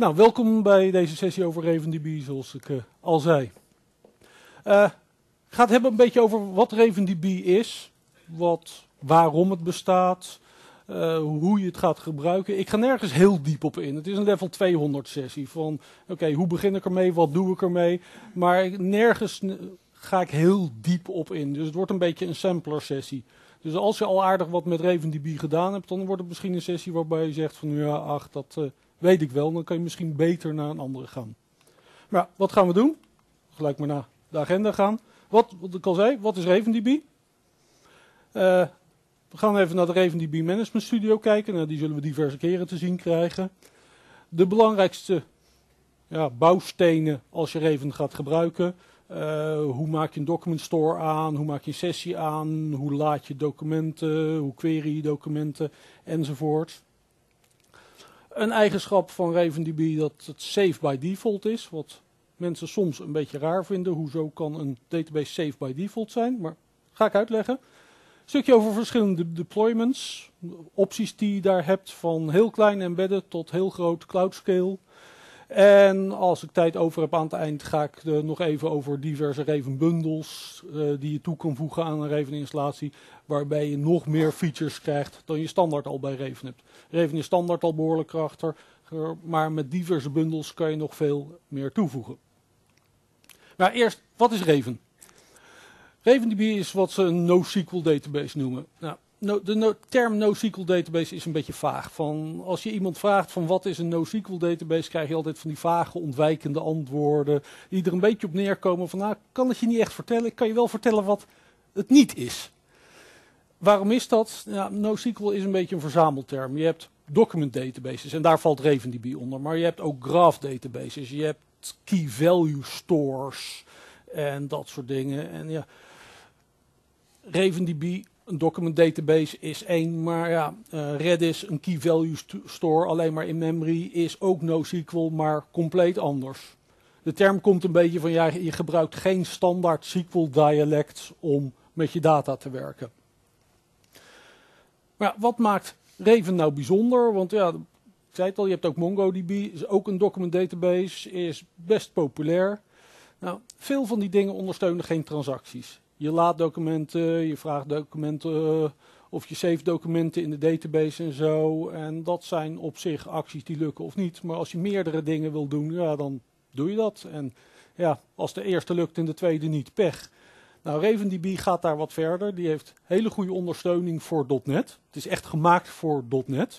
Nou, welkom bij deze sessie over RavenDB, zoals ik al zei. Ik ga het hebben een beetje over wat RavenDB is, waarom het bestaat, hoe je het gaat gebruiken. Ik ga nergens heel diep op in. Het is een level 200 sessie van, oké, hoe begin ik ermee, wat doe ik ermee? Maar nergens ga ik heel diep op in. Dus het wordt een beetje een sampler sessie. Dus als je al aardig wat met RavenDB gedaan hebt, dan wordt het misschien een sessie waarbij je zegt van, ja, ach, dat weet ik wel. Dan kan je misschien beter naar een andere gaan. Maar wat gaan we doen? Gelijk maar naar de agenda gaan. Wat ik al zei, wat is RavenDB? We gaan even naar de RavenDB Management Studio kijken. Nou, die zullen we diverse keren te zien krijgen. De belangrijkste bouwstenen als je Raven gaat gebruiken. Hoe maak je een document store aan? Hoe maak je een sessie aan? Hoe laad je documenten? Hoe query je documenten? Enzovoort. Een eigenschap van RavenDB dat het safe by default is. Wat mensen soms een beetje raar vinden. Hoezo kan een database safe by default zijn? Maar ga ik uitleggen. Een stukje over verschillende deployments. Opties die je daar hebt van heel klein embedded tot heel groot cloud scale. En als ik tijd over heb aan het eind ga ik nog even over diverse Raven bundles die je toe kan voegen aan een Raven installatie. Waarbij je nog meer features krijgt dan je standaard al bij Raven hebt. Raven is standaard al behoorlijk krachtig, maar met diverse bundles kan je nog veel meer toevoegen. Maar eerst, wat is Raven? RavenDB is wat ze een NoSQL database noemen. Nou, de term NoSQL database is een beetje vaag. Als je iemand vraagt van wat is een NoSQL database, krijg je altijd van die vage, ontwijkende antwoorden. Die er een beetje op neerkomen van, nou, ik kan het je niet echt vertellen. Ik kan je wel vertellen wat het niet is. Waarom is dat? Ja, NoSQL is een beetje een verzamelterm. Je hebt document databases en daar valt RavenDB onder. Maar je hebt ook graph databases. Je hebt key value stores en dat soort dingen. En ja, RavenDB, een document database is één, maar ja, Redis, een key value store, alleen maar in memory, is ook NoSQL, maar compleet anders. De term komt een beetje van, ja, je gebruikt geen standaard SQL dialect om met je data te werken. Maar wat maakt Raven nou bijzonder? Want ja, ik zei het al, je hebt ook MongoDB, is ook een document database, is best populair. Nou, veel van die dingen ondersteunen geen transacties. Je laat documenten, je vraagt documenten of je save documenten in de database en zo. En dat zijn op zich acties die lukken of niet. Maar als je meerdere dingen wil doen, ja, dan doe je dat. En ja, als de eerste lukt en de tweede niet, pech. Nou, RavenDB gaat daar wat verder. Die heeft hele goede ondersteuning voor .NET. Het is echt gemaakt voor .NET.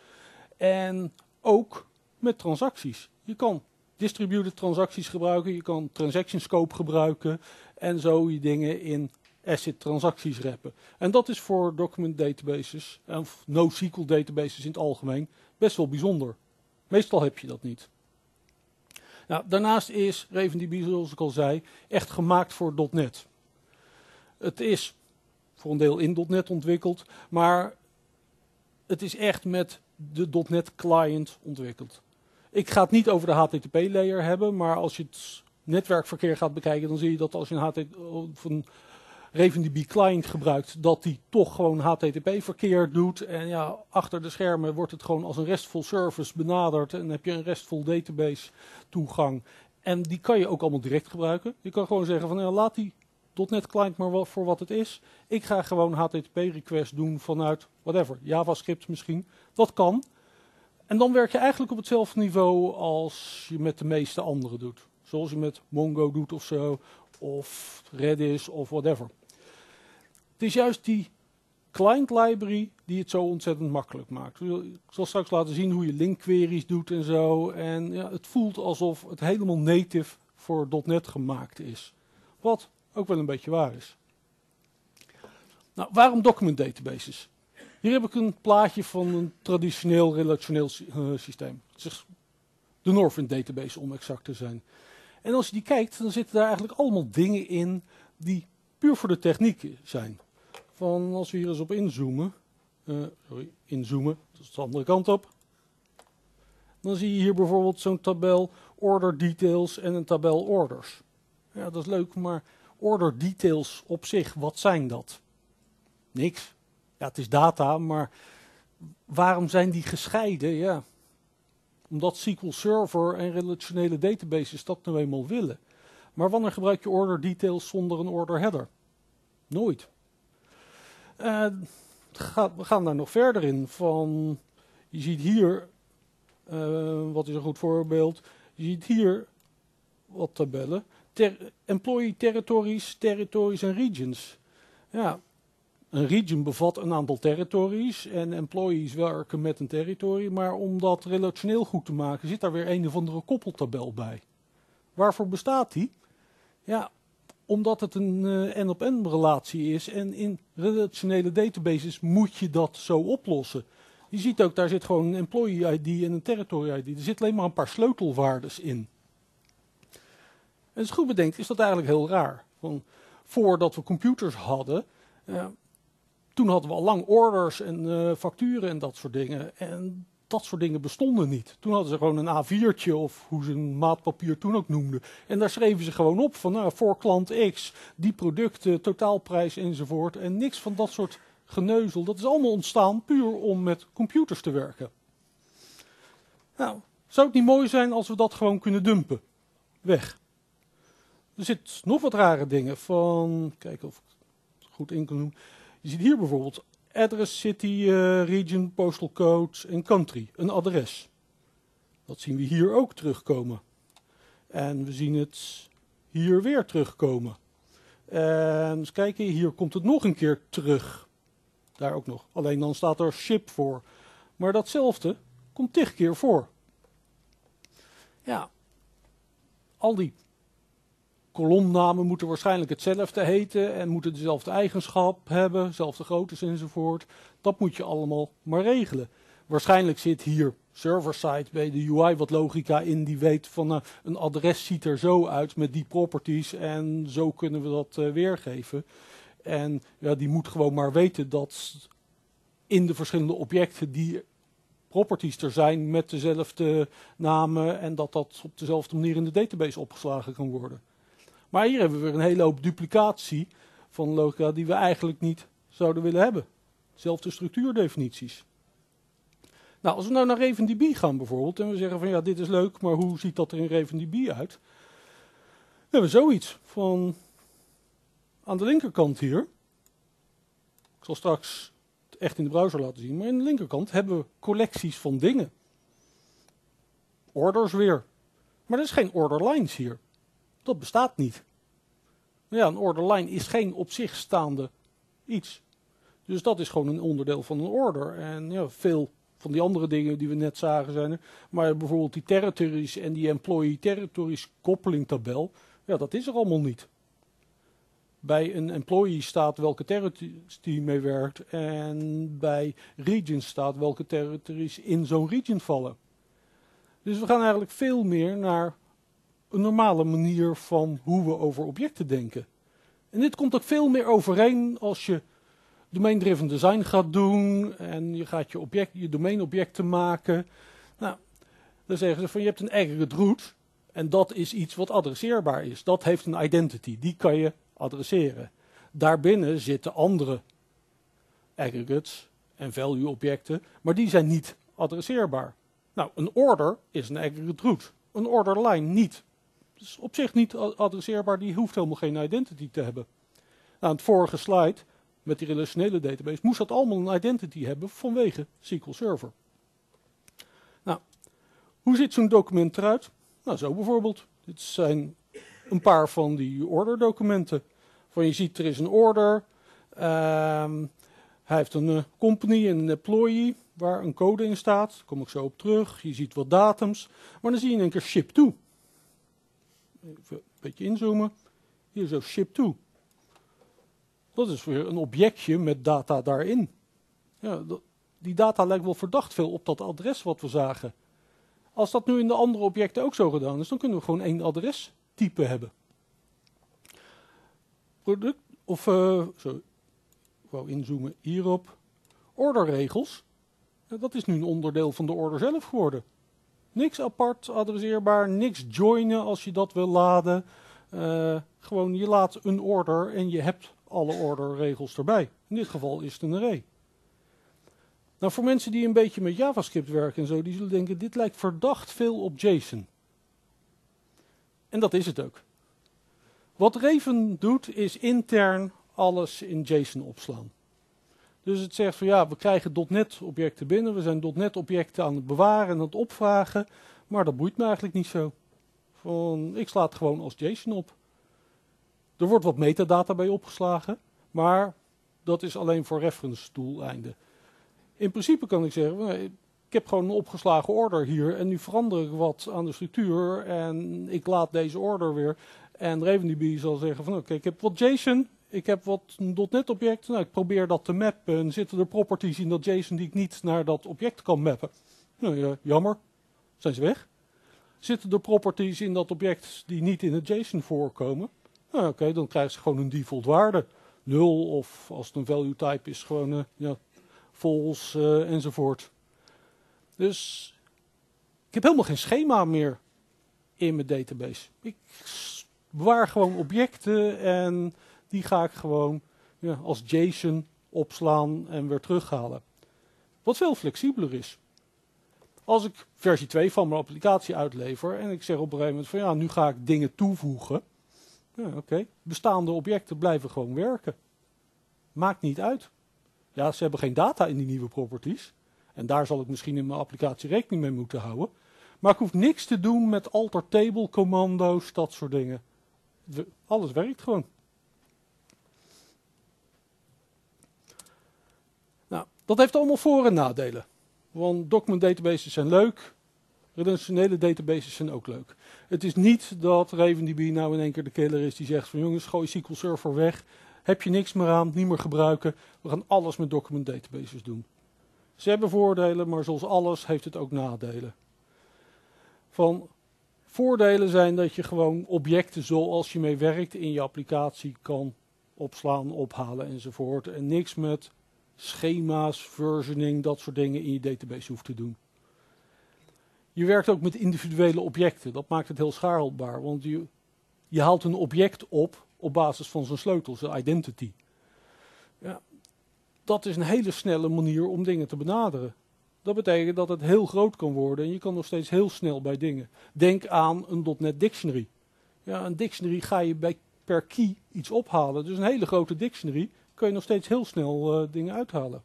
En ook met transacties. Je kan distributed transacties gebruiken, je kan transaction scope gebruiken en zo je dingen in ACID transacties rappen. En dat is voor document databases, of NoSQL databases in het algemeen, best wel bijzonder. Meestal heb je dat niet. Nou, daarnaast is RavenDB, zoals ik al zei, echt gemaakt voor .NET. Het is voor een deel in .NET ontwikkeld, maar het is echt met de .NET client ontwikkeld. Ik ga het niet over de HTTP-layer hebben, maar als je het netwerkverkeer gaat bekijken, dan zie je dat als je een RavenDB client gebruikt, dat die toch gewoon HTTP-verkeer doet. En ja, achter de schermen wordt het gewoon als een RESTful service benaderd en heb je een RESTful database toegang. En die kan je ook allemaal direct gebruiken. Je kan gewoon zeggen van, ja, laat die .NET client maar voor wat het is. Ik ga gewoon HTTP-request doen vanuit whatever, JavaScript misschien. Dat kan. En dan werk je eigenlijk op hetzelfde niveau als je met de meeste anderen doet. Zoals je met Mongo doet of zo, of Redis of whatever. Het is juist die client library die het zo ontzettend makkelijk maakt. Ik zal straks laten zien hoe je link queries doet en zo. En ja, het voelt alsof het helemaal native voor .NET gemaakt is. Wat ook wel een beetje waar is. Nou, waarom document databases? Hier heb ik een plaatje van een traditioneel relationeel systeem. Het is de Northwind database om exact te zijn. En als je die kijkt, dan zitten daar eigenlijk allemaal dingen in die puur voor de techniek zijn. Als we hier eens op inzoomen. Inzoomen, dat is de andere kant op. Dan zie je hier bijvoorbeeld zo'n tabel order details en een tabel orders. Ja, dat is leuk, maar order details op zich, wat zijn dat? Niks. Ja, het is data, maar waarom zijn die gescheiden? Ja, Omdat SQL Server en relationele databases dat nou eenmaal willen. Maar wanneer gebruik je order details zonder een order header? Nooit. We gaan daar nog verder in. Je ziet hier, wat is een goed voorbeeld? Je ziet hier wat tabellen. Employee territories, territories en regions. Ja, een region bevat een aantal territories en employees werken met een territory. Maar om dat relationeel goed te maken zit daar weer een of andere koppeltabel bij. Waarvoor bestaat die? Ja, omdat het een N-op-N relatie is en in relationele databases moet je dat zo oplossen. Je ziet ook, daar zit gewoon een employee ID en een territory ID. Er zitten alleen maar een paar sleutelwaardes in. En als je goed bedenkt is dat eigenlijk heel raar. Voordat we computers hadden, toen hadden we al lang orders en facturen en dat soort dingen. En dat soort dingen bestonden niet. Toen hadden ze gewoon een A4'tje of hoe ze een maatpapier toen ook noemden. En daar schreven ze gewoon op van voor klant X, die producten, totaalprijs enzovoort. En niks van dat soort geneuzel. Dat is allemaal ontstaan puur om met computers te werken. Nou, zou het niet mooi zijn als we dat gewoon kunnen dumpen? Weg. Er zitten nog wat rare dingen van, kijken of ik het goed in kan noemen. Je ziet hier bijvoorbeeld address, city, region, postal code en country, een adres. Dat zien we hier ook terugkomen. En we zien het hier weer terugkomen. En eens kijken, hier komt het nog een keer terug. Daar ook nog. Alleen dan staat er ship voor. Maar datzelfde komt 10 keer voor. Ja, al die kolomnamen moeten waarschijnlijk hetzelfde heten en moeten dezelfde eigenschap hebben, dezelfde groottes enzovoort. Dat moet je allemaal maar regelen. Waarschijnlijk zit hier server-side bij de UI wat logica in die weet van een adres ziet er zo uit met die properties en zo kunnen we dat weergeven. En ja, die moet gewoon maar weten dat in de verschillende objecten die properties er zijn met dezelfde namen en dat dat op dezelfde manier in de database opgeslagen kan worden. Maar hier hebben we weer een hele hoop duplicatie van logica die we eigenlijk niet zouden willen hebben. Zelfde structuurdefinities. Nou, als we nou naar RavenDB gaan bijvoorbeeld en we zeggen van ja, dit is leuk, maar hoe ziet dat er in RavenDB uit? Dan hebben we zoiets van aan de linkerkant hier. Ik zal straks het echt in de browser laten zien, maar aan de linkerkant hebben we collecties van dingen. Orders weer. Maar er is geen order lines hier. Dat bestaat niet. Ja, een order line is geen op zich staande iets. Dus dat is gewoon een onderdeel van een order. En ja, veel van die andere dingen die we net zagen zijn er. Maar bijvoorbeeld die territories en die employee territories koppelingtabel. Ja, dat is er allemaal niet. Bij een employee staat welke territories die mee werkt. En bij regions staat welke territories in zo'n region vallen. Dus we gaan eigenlijk veel meer naar een normale manier van hoe we over objecten denken. En dit komt ook veel meer overeen als je domain-driven design gaat doen en je gaat je domeinobjecten maken. Nou, dan zeggen ze van je hebt een aggregate root en dat is iets wat adresseerbaar is. Dat heeft een identity, die kan je adresseren. Daarbinnen zitten andere aggregates en value objecten, maar die zijn niet adresseerbaar. Nou, een order is een aggregate root, een order line niet. Dus op zich niet adresseerbaar, die hoeft helemaal geen identity te hebben. Nou, het vorige slide, met die relationele database, moest dat allemaal een identity hebben vanwege SQL Server. Nou, hoe ziet zo'n document eruit? Nou, zo bijvoorbeeld. Dit zijn een paar van die order documenten. Van je ziet, er is een order. Hij heeft een company en een employee waar een code in staat. Daar kom ik zo op terug. Je ziet wat datums. Maar dan zie je in één keer ship to. Even een beetje inzoomen. Hier zo ship to. Dat is weer een objectje met data daarin. Ja, die data lijkt wel verdacht veel op dat adres wat we zagen. Als dat nu in de andere objecten ook zo gedaan is, dan kunnen we gewoon één adrestype hebben. Product, ik wou inzoomen hierop. Orderregels. Dat is nu een onderdeel van de order zelf geworden. Niks apart adresseerbaar, niks joinen als je dat wil laden. Gewoon je laat een order en je hebt alle orderregels erbij. In dit geval is het een array. Nou, voor mensen die een beetje met JavaScript werken en zo, die zullen denken, dit lijkt verdacht veel op JSON. En dat is het ook. Wat Raven doet, is intern alles in JSON opslaan. Dus het zegt van ja, we krijgen .NET objecten binnen, we zijn .NET objecten aan het bewaren en aan het opvragen, maar dat boeit me eigenlijk niet zo. Ik sla het gewoon als JSON op. Er wordt wat metadata bij opgeslagen, maar dat is alleen voor reference doeleinden. In principe kan ik zeggen, ik heb gewoon een opgeslagen order hier en nu verander ik wat aan de structuur en ik laat deze order weer. En RavenDB zal zeggen van oké, ik heb wat JSON, ik heb wat .NET object, nou, ik probeer dat te mappen. En zitten er properties in dat JSON die ik niet naar dat object kan mappen? Nou ja, jammer, zijn ze weg. Zitten er properties in dat object die niet in het JSON voorkomen? Nou, oké, dan krijgen ze gewoon een default waarde. 0 of als het een value type is gewoon false enzovoort. Dus ik heb helemaal geen schema meer in mijn database. Ik bewaar gewoon objecten en die ga ik gewoon als JSON opslaan en weer terughalen. Wat veel flexibeler is. Als ik versie 2 van mijn applicatie uitlever en ik zeg op een gegeven moment van ja, nu ga ik dingen toevoegen. Ja, oké. Bestaande objecten blijven gewoon werken. Maakt niet uit. Ja, ze hebben geen data in die nieuwe properties. En daar zal ik misschien in mijn applicatie rekening mee moeten houden. Maar ik hoef niks te doen met alter table commando's, dat soort dingen. Alles werkt gewoon. Nou, dat heeft allemaal voor- en nadelen. Want document databases zijn leuk. Relationele databases zijn ook leuk. Het is niet dat RavenDB nou in één keer de killer is die zegt van jongens, gooi SQL Server weg. Heb je niks meer aan, niet meer gebruiken. We gaan alles met document databases doen. Ze hebben voordelen, maar zoals alles heeft het ook nadelen. Voordelen zijn dat je gewoon objecten zoals je mee werkt in je applicatie kan opslaan, ophalen enzovoort. En niks met schema's, versioning, dat soort dingen in je database hoeft te doen. Je werkt ook met individuele objecten. Dat maakt het heel schaalbaar, want je haalt een object op basis van zijn sleutel, zijn identity. Ja, dat is een hele snelle manier om dingen te benaderen. Dat betekent dat het heel groot kan worden en je kan nog steeds heel snel bij dingen. Denk aan een .NET Dictionary. Ja, een dictionary ga je per key iets ophalen. Dus een hele grote dictionary kun je nog steeds heel snel dingen uithalen.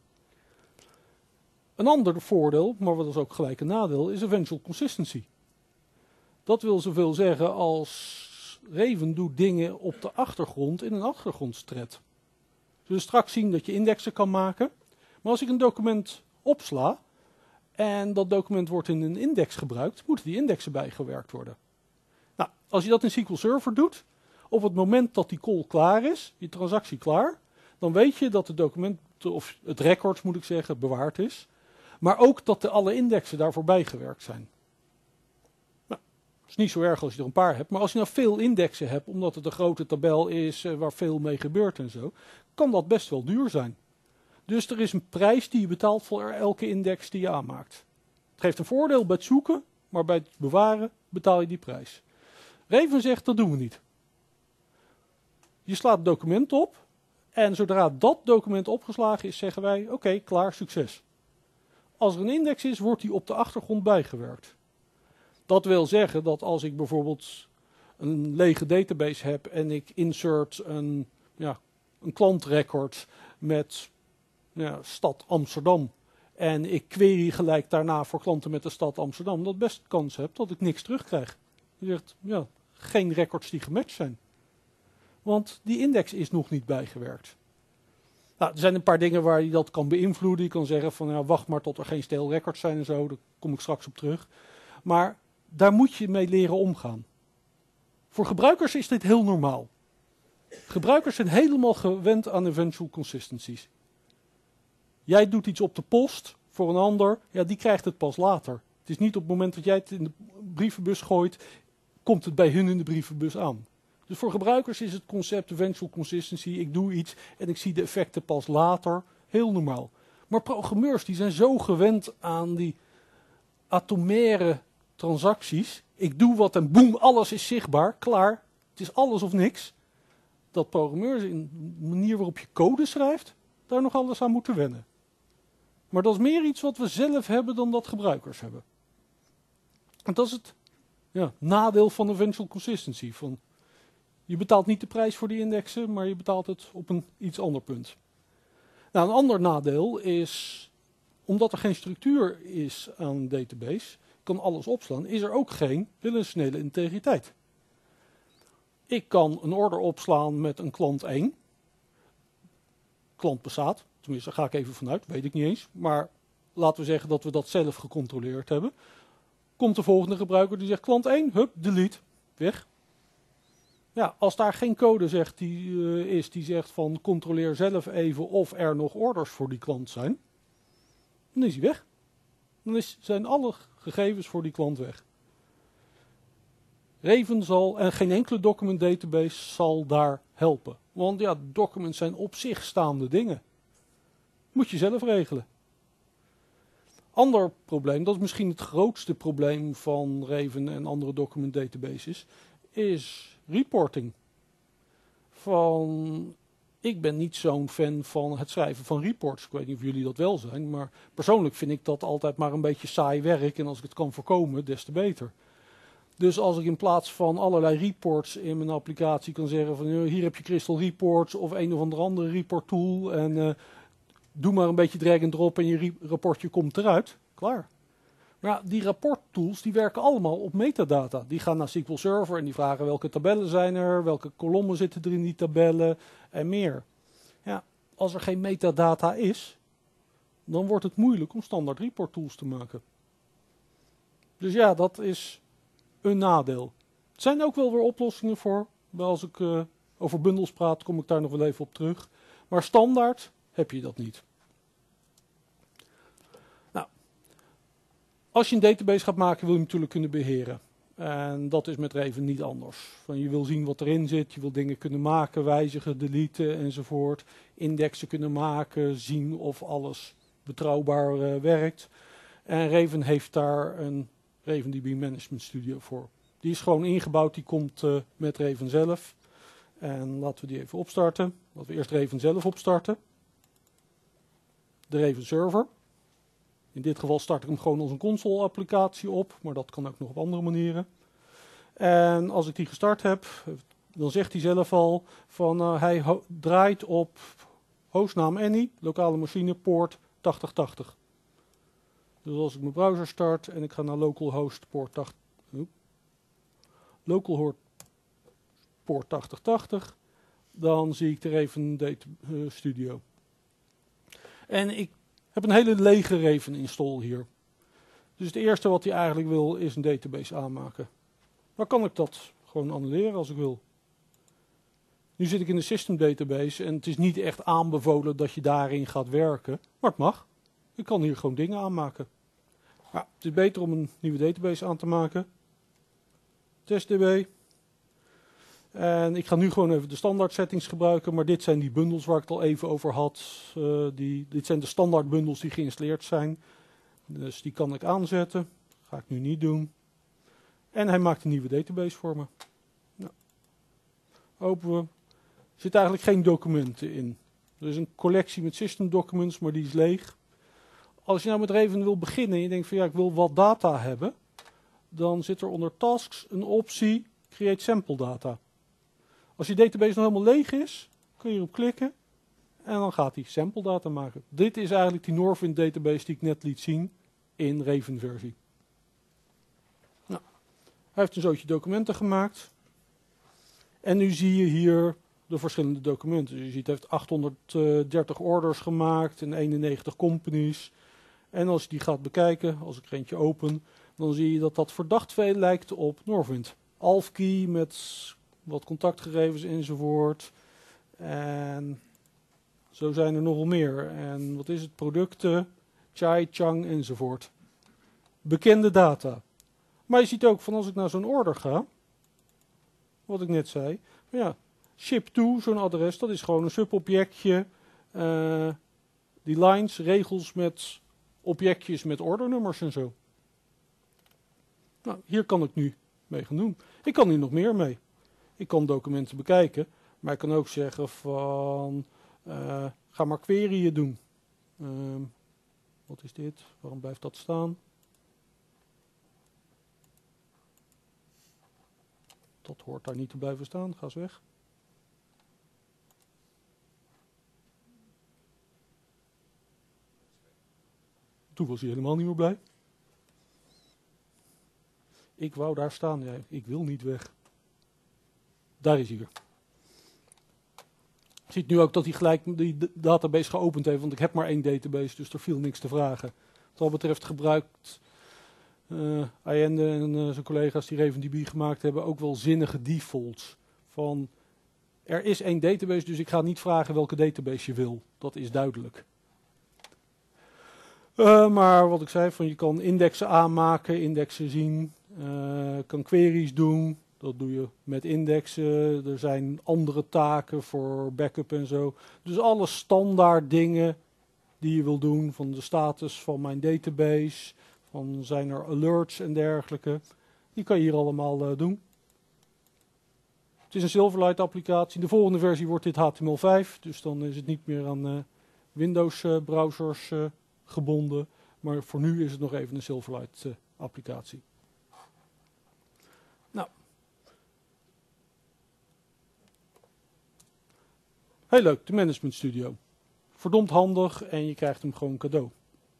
Een ander voordeel, maar wat is ook gelijk een nadeel, is eventual consistency. Dat wil zoveel zeggen als Raven doet dingen op de achtergrond in een achtergrondstred. We zullen straks zien dat je indexen kan maken. Maar als ik een document opsla en dat document wordt in een index gebruikt, moeten die indexen bijgewerkt worden. Nou, als je dat in SQL Server doet, op het moment dat die call klaar is, je transactie klaar, dan weet je dat het document, of het record moet ik zeggen, bewaard is. Maar ook dat alle indexen daarvoor bijgewerkt zijn. Nou, dat is niet zo erg als je er een paar hebt. Maar als je nou veel indexen hebt, omdat het een grote tabel is waar veel mee gebeurt en zo, kan dat best wel duur zijn. Dus er is een prijs die je betaalt voor elke index die je aanmaakt. Het geeft een voordeel bij het zoeken, maar bij het bewaren betaal je die prijs. Raven zegt, dat doen we niet. Je slaat het document op en zodra dat document opgeslagen is, zeggen wij, oké, klaar, succes. Als er een index is, wordt die op de achtergrond bijgewerkt. Dat wil zeggen dat als ik bijvoorbeeld een lege database heb en ik insert een klantrecord met stad Amsterdam en ik query gelijk daarna voor klanten met de stad Amsterdam, dat best kans heb dat ik niks terugkrijg. Je zegt, geen records die gematcht zijn. Want die index is nog niet bijgewerkt. Nou, er zijn een paar dingen waar je dat kan beïnvloeden. Je kan zeggen van wacht maar tot er geen stale records zijn en zo. Daar kom ik straks op terug. Maar daar moet je mee leren omgaan. Voor gebruikers is dit heel normaal. Gebruikers zijn helemaal gewend aan eventual consistencies. Jij doet iets op de post voor een ander. Ja, die krijgt het pas later. Het is niet op het moment dat jij het in de brievenbus gooit, komt het bij hun in de brievenbus aan. Dus voor gebruikers is het concept eventual consistency, ik doe iets en ik zie de effecten pas later, heel normaal. Maar programmeurs die zijn zo gewend aan die atomaire transacties. Ik doe wat en boem, alles is zichtbaar, klaar. Het is alles of niks. Dat programmeurs in de manier waarop je code schrijft, daar nog alles aan moeten wennen. Maar dat is meer iets wat we zelf hebben dan dat gebruikers hebben. En dat is het nadeel van eventual consistency. Je betaalt niet de prijs voor die indexen, maar je betaalt het op een iets ander punt. Nou, een ander nadeel is, omdat er geen structuur is aan een database, kan alles opslaan, is er ook geen relationele integriteit. Ik kan een order opslaan met een klant 1. Klant bestaat, tenminste daar ga ik even vanuit, weet ik niet eens. Maar laten we zeggen dat we dat zelf gecontroleerd hebben. Komt de volgende gebruiker die zegt klant 1, hup, delete, weg. Ja, als daar geen code zegt die zegt van controleer zelf even of er nog orders voor die klant zijn, dan is hij weg. Dan zijn alle gegevens voor die klant weg. Raven zal, en geen enkele document database zal daar helpen. Want ja, documents zijn op zich staande dingen. Moet je zelf regelen. Ander probleem, dat is misschien het grootste probleem van Raven en andere document databases, is reporting. Ik ben niet zo'n fan van het schrijven van reports. Ik weet niet of jullie dat wel zijn, maar persoonlijk vind ik dat altijd maar een beetje saai werk. En als ik het kan voorkomen, des te beter. Dus als ik in plaats van allerlei reports in mijn applicatie kan zeggen van hier heb je Crystal Reports of een of andere report tool en doe maar een beetje drag and drop en je rapportje komt eruit. Klaar. Maar ja, die rapporttools die werken allemaal op metadata. Die gaan naar SQL Server en die vragen welke tabellen zijn er, welke kolommen zitten er in die tabellen en meer. Ja, als er geen metadata is, dan wordt het moeilijk om standaard reporttools te maken. Dus ja, dat is een nadeel. Er zijn ook wel weer oplossingen voor. Als ik over bundels praat, kom ik daar nog wel even op terug. Maar standaard heb je dat niet. Nou, als je een database gaat maken, wil je hem natuurlijk kunnen beheren. En dat is met Raven niet anders. Je wil zien wat erin zit, je wil dingen kunnen maken, wijzigen, deleten enzovoort. Indexen kunnen maken, zien of alles betrouwbaar werkt. En Raven heeft daar een RavenDB Management Studio voor. Die is gewoon ingebouwd, die komt met Raven zelf. En laten we die even opstarten. Laten we eerst Raven zelf opstarten. De Raven Server. In dit geval start ik hem gewoon als een console applicatie op, maar dat kan ook nog op andere manieren. En als ik die gestart heb, dan zegt hij zelf al van hij draait op hostnaam Any, lokale machine, poort 8080. Dus als ik mijn browser start en ik ga naar localhost poort 8080, dan zie ik er even een Data Studio. En ik heb een hele lege Raven install hier. Dus het eerste wat hij eigenlijk wil is een database aanmaken. Maar kan ik dat gewoon annuleren als ik wil. Nu zit ik in de system database en het is niet echt aanbevolen dat je daarin gaat werken. Maar het mag. Ik kan hier gewoon dingen aanmaken. Ja, het is beter om een nieuwe database aan te maken. TestDB. En ik ga nu gewoon even de standaard settings gebruiken. Maar dit zijn die bundels waar ik het al even over had. Dit zijn de standaard bundels die geïnstalleerd zijn. Dus die kan ik aanzetten. Dat ga ik nu niet doen. En hij maakt een nieuwe database voor me. Nou, openen we. Er zitten eigenlijk geen documenten in. Er is een collectie met system documents, maar die is leeg. Als je nou met Raven wil beginnen en je denkt van ja, ik wil wat data hebben. Dan zit er onder tasks een optie create sample data. Als je database nog helemaal leeg is, kun je erop klikken. En dan gaat hij sample data maken. Dit is eigenlijk die Norwind database die ik net liet zien in Raven versie. Nou, hij heeft een zootje documenten gemaakt. En nu zie je hier de verschillende documenten. Dus je ziet hij heeft 830 orders gemaakt en 91 companies. En als je die gaat bekijken, als ik er eentje open, dan zie je dat dat verdacht veel lijkt op Norwind. Alfkey met wat contactgegevens enzovoort. En zo zijn er nogal meer. En wat is het? Producten, Chai, Chang enzovoort. Bekende data. Maar je ziet ook van als ik naar zo'n order ga, wat ik net zei, ja, ship to, zo'n adres, dat is gewoon een subobjectje. Die lines, regels met objectjes met ordernummers en zo. Nou, hier kan ik nu mee gaan doen. Ik kan hier nog meer mee. Ik kan documenten bekijken, maar ik kan ook zeggen van ga maar queryen doen. Wat is dit? Waarom blijft dat staan? Dat hoort daar niet te blijven staan. Ga eens weg. Toen was hij helemaal niet meer blij. Ik wou daar staan. Ja, ik wil niet weg. Daar is hij weer. Je ziet nu ook dat hij gelijk die database geopend heeft, want ik heb maar één database, dus er viel niks te vragen. Wat dat betreft gebruikt Allende en zijn collega's die RavenDB gemaakt hebben ook wel zinnige defaults. Van, er is één database, dus ik ga niet vragen welke database je wil. Dat is duidelijk. Maar wat ik zei, van je kan indexen aanmaken, indexen zien, kan queries doen. Dat doe je met indexen. Er zijn andere taken voor backup en zo. Dus alle standaard dingen die je wil doen. Van de status van mijn database. Van zijn er alerts en dergelijke. Die kan je hier allemaal doen. Het is een Silverlight applicatie. In de volgende versie wordt dit HTML5. Dus dan is het niet meer aan Windows browsers gebonden. Maar voor nu is het nog even een Silverlight applicatie. Nou. Heel leuk, de Management Studio. Verdomd handig en je krijgt hem gewoon cadeau.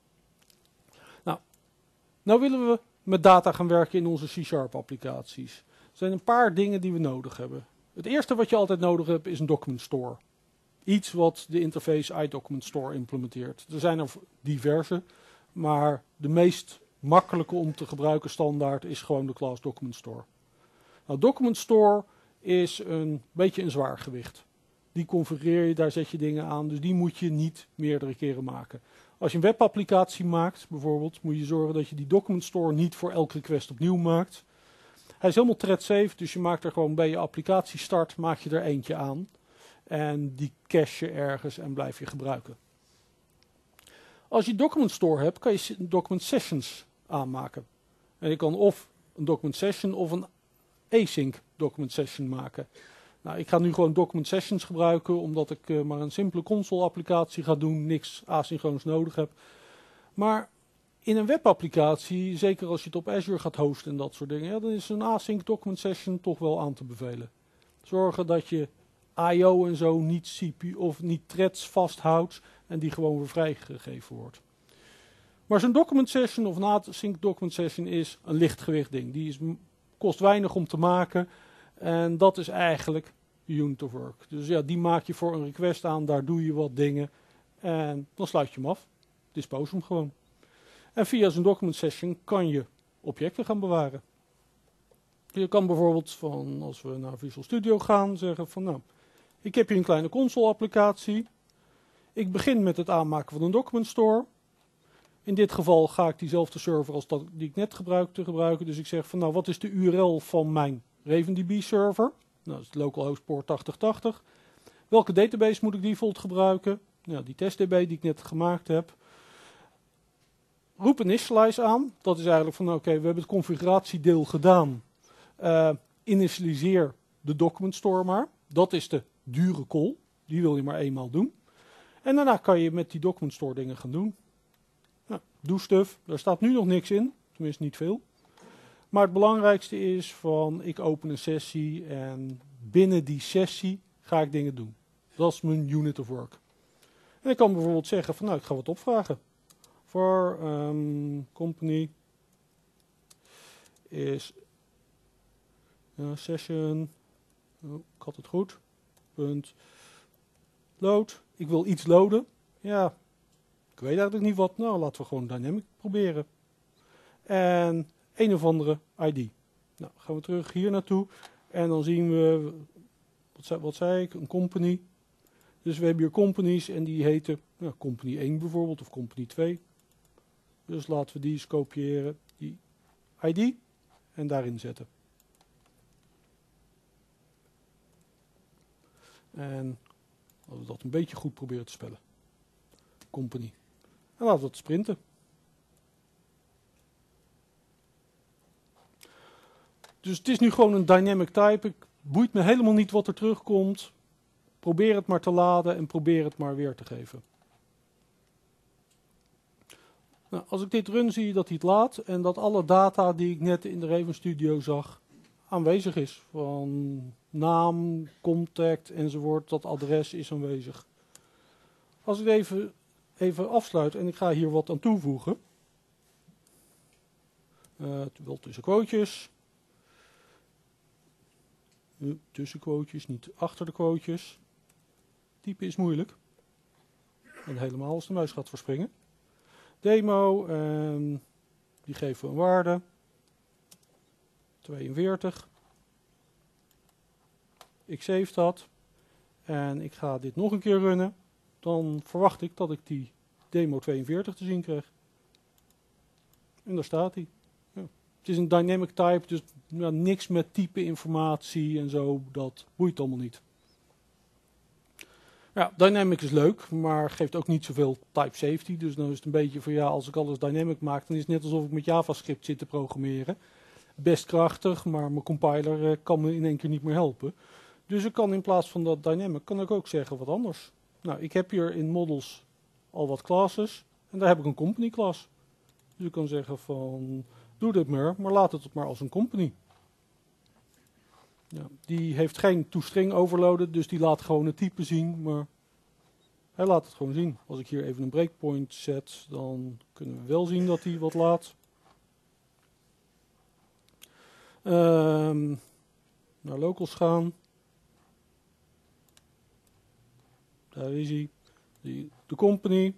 Nou willen we met data gaan werken in onze C# applicaties. Er zijn een paar dingen die we nodig hebben. Het eerste wat je altijd nodig hebt is een document store. Iets wat de interface iDocument Store implementeert. Er zijn er diverse, maar de meest makkelijke om te gebruiken standaard is gewoon de class Document Store. Nou, Document Store is een beetje een zwaar gewicht. Die configureer je, daar zet je dingen aan, dus die moet je niet meerdere keren maken. Als je een webapplicatie maakt, bijvoorbeeld, moet je zorgen dat je die Document Store niet voor elke request opnieuw maakt. Hij is helemaal thread-safe, dus je maakt er gewoon bij je applicatiestart, maak je er eentje aan. En die cache je ergens en blijf je gebruiken. Als je Document Store hebt, kan je Document Sessions aanmaken. En je kan of een Document Session of een async Document Session maken. Nou, ik ga nu gewoon Document Sessions gebruiken, omdat ik maar een simpele console applicatie ga doen, niks asynchroons nodig heb. Maar in een webapplicatie, zeker als je het op Azure gaat hosten en dat soort dingen, ja, dan is een async Document Session toch wel aan te bevelen. Zorgen dat je I/O en zo niet CPU of niet threads vasthoudt en die gewoon weer vrijgegeven wordt. Maar zo'n document session of een async document session is een lichtgewicht ding. Die kost weinig om te maken en dat is eigenlijk de unit of work. Dus ja, die maak je voor een request aan, daar doe je wat dingen en dan sluit je hem af. Dispose hem gewoon. En via zo'n document session kan je objecten gaan bewaren. Je kan bijvoorbeeld van, als we naar Visual Studio gaan, zeggen van nou, ik heb hier een kleine console applicatie. Ik begin met het aanmaken van een document store. In dit geval ga ik diezelfde server als die ik net gebruiken. Dus ik zeg van nou, wat is de URL van mijn RavenDB server? Nou, dat is localhost port 8080. Welke database moet ik default gebruiken? Nou, die testdb die ik net gemaakt heb. Roep initialize aan. Dat is eigenlijk van oké, we hebben het configuratiedeel gedaan. Initialiseer de document store maar. Dat is de dure call. Die wil je maar eenmaal doen. En daarna kan je met die document store dingen gaan doen. Nou, doe stuff. Daar staat nu nog niks in. Tenminste niet veel. Maar het belangrijkste is van ik open een sessie en binnen die sessie ga ik dingen doen. Dat is mijn unit of work. En ik kan bijvoorbeeld zeggen van nou ik ga wat opvragen. Voor company is session. Oh, ik had het goed. Punt. Load. Ik wil iets loaden. Ja, ik weet eigenlijk niet wat. Nou, laten we gewoon dynamic proberen. En een of andere ID. Nou, gaan we terug hier naartoe. En dan zien we, wat zei ik? Een company. Dus we hebben hier companies en die heten company 1 bijvoorbeeld of company 2. Dus laten we die eens kopiëren. Die ID. En daarin zetten. En laten we dat een beetje goed proberen te spellen. Company. En laten we het sprinten. Dus het is nu gewoon een dynamic type. Het boeit me helemaal niet wat er terugkomt. Probeer het maar te laden en probeer het maar weer te geven. Nou, als ik dit run zie je dat hij het laat en dat alle data die ik net in de Raven Studio zag aanwezig is. Van naam, contact enzovoort, dat adres is aanwezig. Als ik even afsluit en ik ga hier wat aan toevoegen. Wel tussen quotejes. Tussen quotejes, niet achter de quotejes. Typen is moeilijk. En helemaal als de muis gaat verspringen. Demo, die geven we een waarde. 42. Ik save dat. En ik ga dit nog een keer runnen. Dan verwacht ik dat ik die demo 42 te zien krijg. En daar staat hij. Ja. Het is een dynamic type, dus niks met type informatie en zo. Dat boeit allemaal niet. Ja, dynamic is leuk, maar geeft ook niet zoveel type safety. Dus dan is het een beetje van ja, als ik alles dynamic maak, dan is het net alsof ik met JavaScript zit te programmeren. Best krachtig, maar mijn compiler kan me in één keer niet meer helpen. Dus ik kan in plaats van dat dynamic, kan ik ook zeggen wat anders. Nou, ik heb hier in models al wat classes en daar heb ik een company class. Dus ik kan zeggen van, doe dit maar laat het maar als een company. Ja, die heeft geen toestring overloaden, dus die laat gewoon het type zien, maar hij laat het gewoon zien. Als ik hier even een breakpoint zet, dan kunnen we wel zien dat hij wat laat. Naar locals gaan. Daar is hij. De company.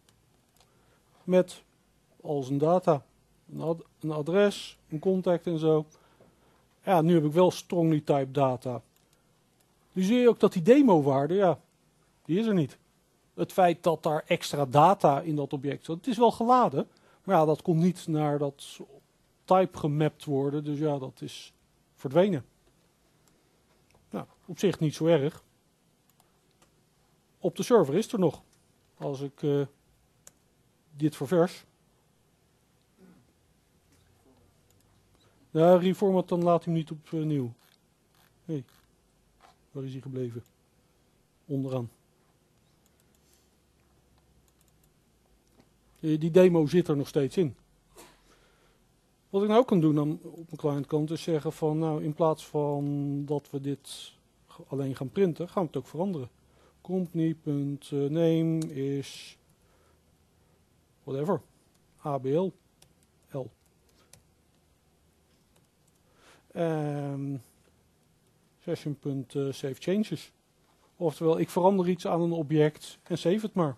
Met al zijn data. Een adres, een contact en zo. Ja, nu heb ik wel strongly typed data. Nu zie je ook dat die demo waarde, ja, die is er niet. Het feit dat daar extra data in dat object zit, het is wel geladen. Maar ja, dat kon niet naar dat type gemapt worden. Dus ja, dat is verdwenen. Nou, op zich niet zo erg. Op de server is het er nog. Als ik dit ververs. Ja, reformat, dan laat hij hem niet opnieuw. Hé, waar is hij gebleven? Onderaan. Die demo zit er nog steeds in. Wat ik nou ook kan doen dan op mijn clientkant is zeggen van, nou, in plaats van dat we dit alleen gaan printen, gaan we het ook veranderen. Company.name is whatever, ABL, L. Session.savechanges. Oftewel, ik verander iets aan een object en save het maar.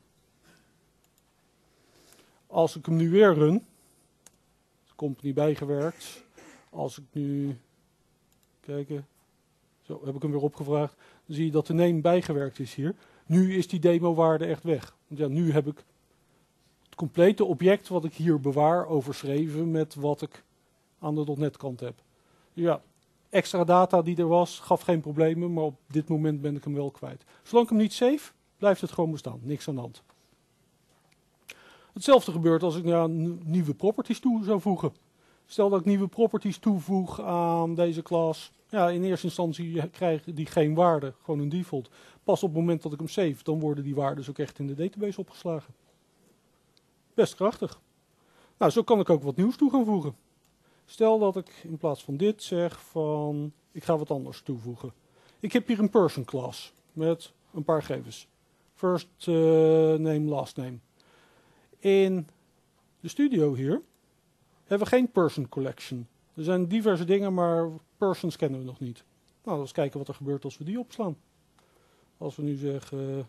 Als ik hem nu weer run, company bijgewerkt. Als ik nu, kijken, zo heb ik hem weer opgevraagd. Dan zie je dat de name bijgewerkt is hier. Nu is die demo waarde echt weg. Want ja, nu heb ik het complete object wat ik hier bewaar overschreven met wat ik aan de .NET kant heb. Ja, extra data die er was, gaf geen problemen, maar op dit moment ben ik hem wel kwijt. Zolang ik hem niet save, blijft het gewoon bestaan. Niks aan de hand. Hetzelfde gebeurt als ik nieuwe properties toe zou voegen. Stel dat ik nieuwe properties toevoeg aan deze klas. Ja, in eerste instantie krijgen die geen waarde, gewoon een default. Pas op het moment dat ik hem save, dan worden die waarden ook echt in de database opgeslagen. Best krachtig. Nou, zo kan ik ook wat nieuws toe gaan voegen. Stel dat ik in plaats van dit zeg van, ik ga wat anders toevoegen. Ik heb hier een person class met een paar gegevens. First name, last name. In de studio hier hebben we geen person collection. Er zijn diverse dingen, maar persons kennen we nog niet. Nou, eens kijken wat er gebeurt als we die opslaan. Als we nu zeggen,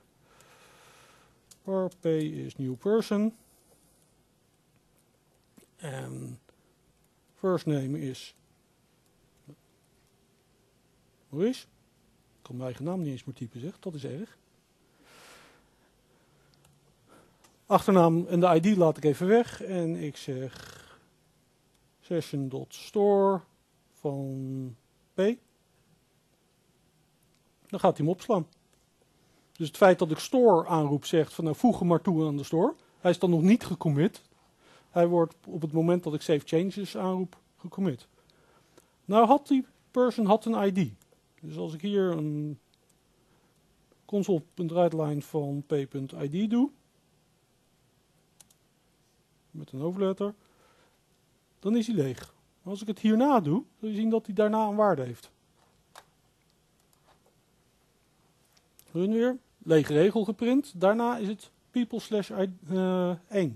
rp is new person. En first name is Maurice. Ik kan mijn eigen naam niet eens meer typen, zeg. Dat is erg. Achternaam en de ID laat ik even weg. En ik zeg session.store van P. Dan gaat hij hem opslaan. Dus het feit dat ik store aanroep zegt van nou voeg hem maar toe aan de store. Hij is dan nog niet gecommit. Hij wordt op het moment dat ik save changes aanroep gecommit. Nou had die person een ID. Dus als ik hier een console.writeline van p.id doe. met een hoofdletter, dan is hij leeg. Maar als ik het hierna doe, zul je zien dat hij daarna een waarde heeft. Run weer, lege regel geprint, daarna is het people/1.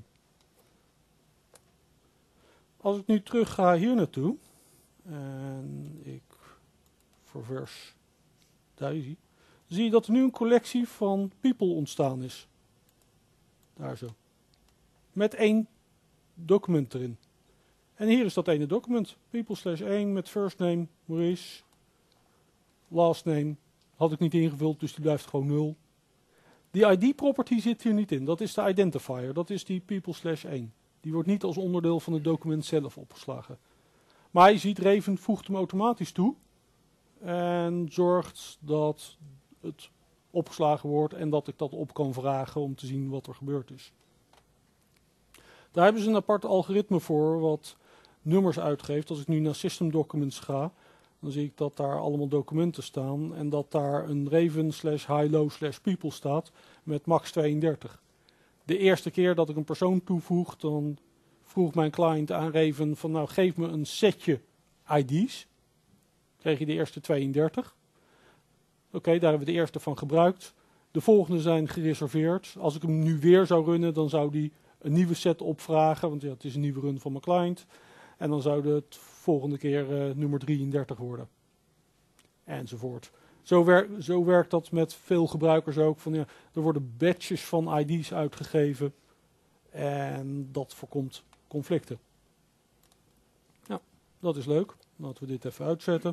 Als ik nu terug ga hier naartoe, en ik ververs Daisy, dan zie je dat er nu een collectie van people ontstaan is. Daar zo. Met 1 document erin. En hier is dat ene document. People/1 met first name, Maurice. Last name had ik niet ingevuld, dus die blijft gewoon 0. Die ID property zit hier niet in. Dat is de identifier. Dat is die people/1. Die wordt niet als onderdeel van het document zelf opgeslagen. Maar je ziet, Raven voegt hem automatisch toe. En zorgt dat het opgeslagen wordt en dat ik dat op kan vragen om te zien wat er gebeurd is. Daar hebben ze een apart algoritme voor wat nummers uitgeeft. Als ik nu naar System Documents ga, dan zie ik dat daar allemaal documenten staan en dat daar een Raven/high-low/people staat met max 32. De eerste keer dat ik een persoon toevoeg, dan vroeg mijn client aan Raven van nou geef me een setje ID's. Kreeg je de eerste 32. Oké, daar hebben we de eerste van gebruikt. De volgende zijn gereserveerd. Als ik hem nu weer zou runnen, dan zou die een nieuwe set opvragen, want ja, het is een nieuwe run van mijn client. En dan zou het volgende keer nummer 33 worden. Enzovoort. Zo werkt dat met veel gebruikers ook. Van, ja, er worden batches van ID's uitgegeven. En dat voorkomt conflicten. Ja, dat is leuk. Laten we dit even uitzetten.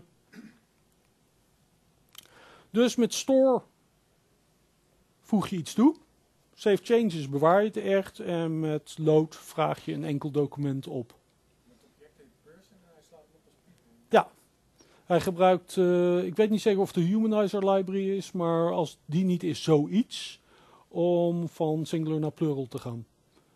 Dus met store voeg je iets toe. Save changes bewaar je het echt. En met load vraag je een enkel document op. Ja, hij gebruikt, ik weet niet zeker of de Humanizer library is, maar als die niet is, zoiets om van singular naar plural te gaan.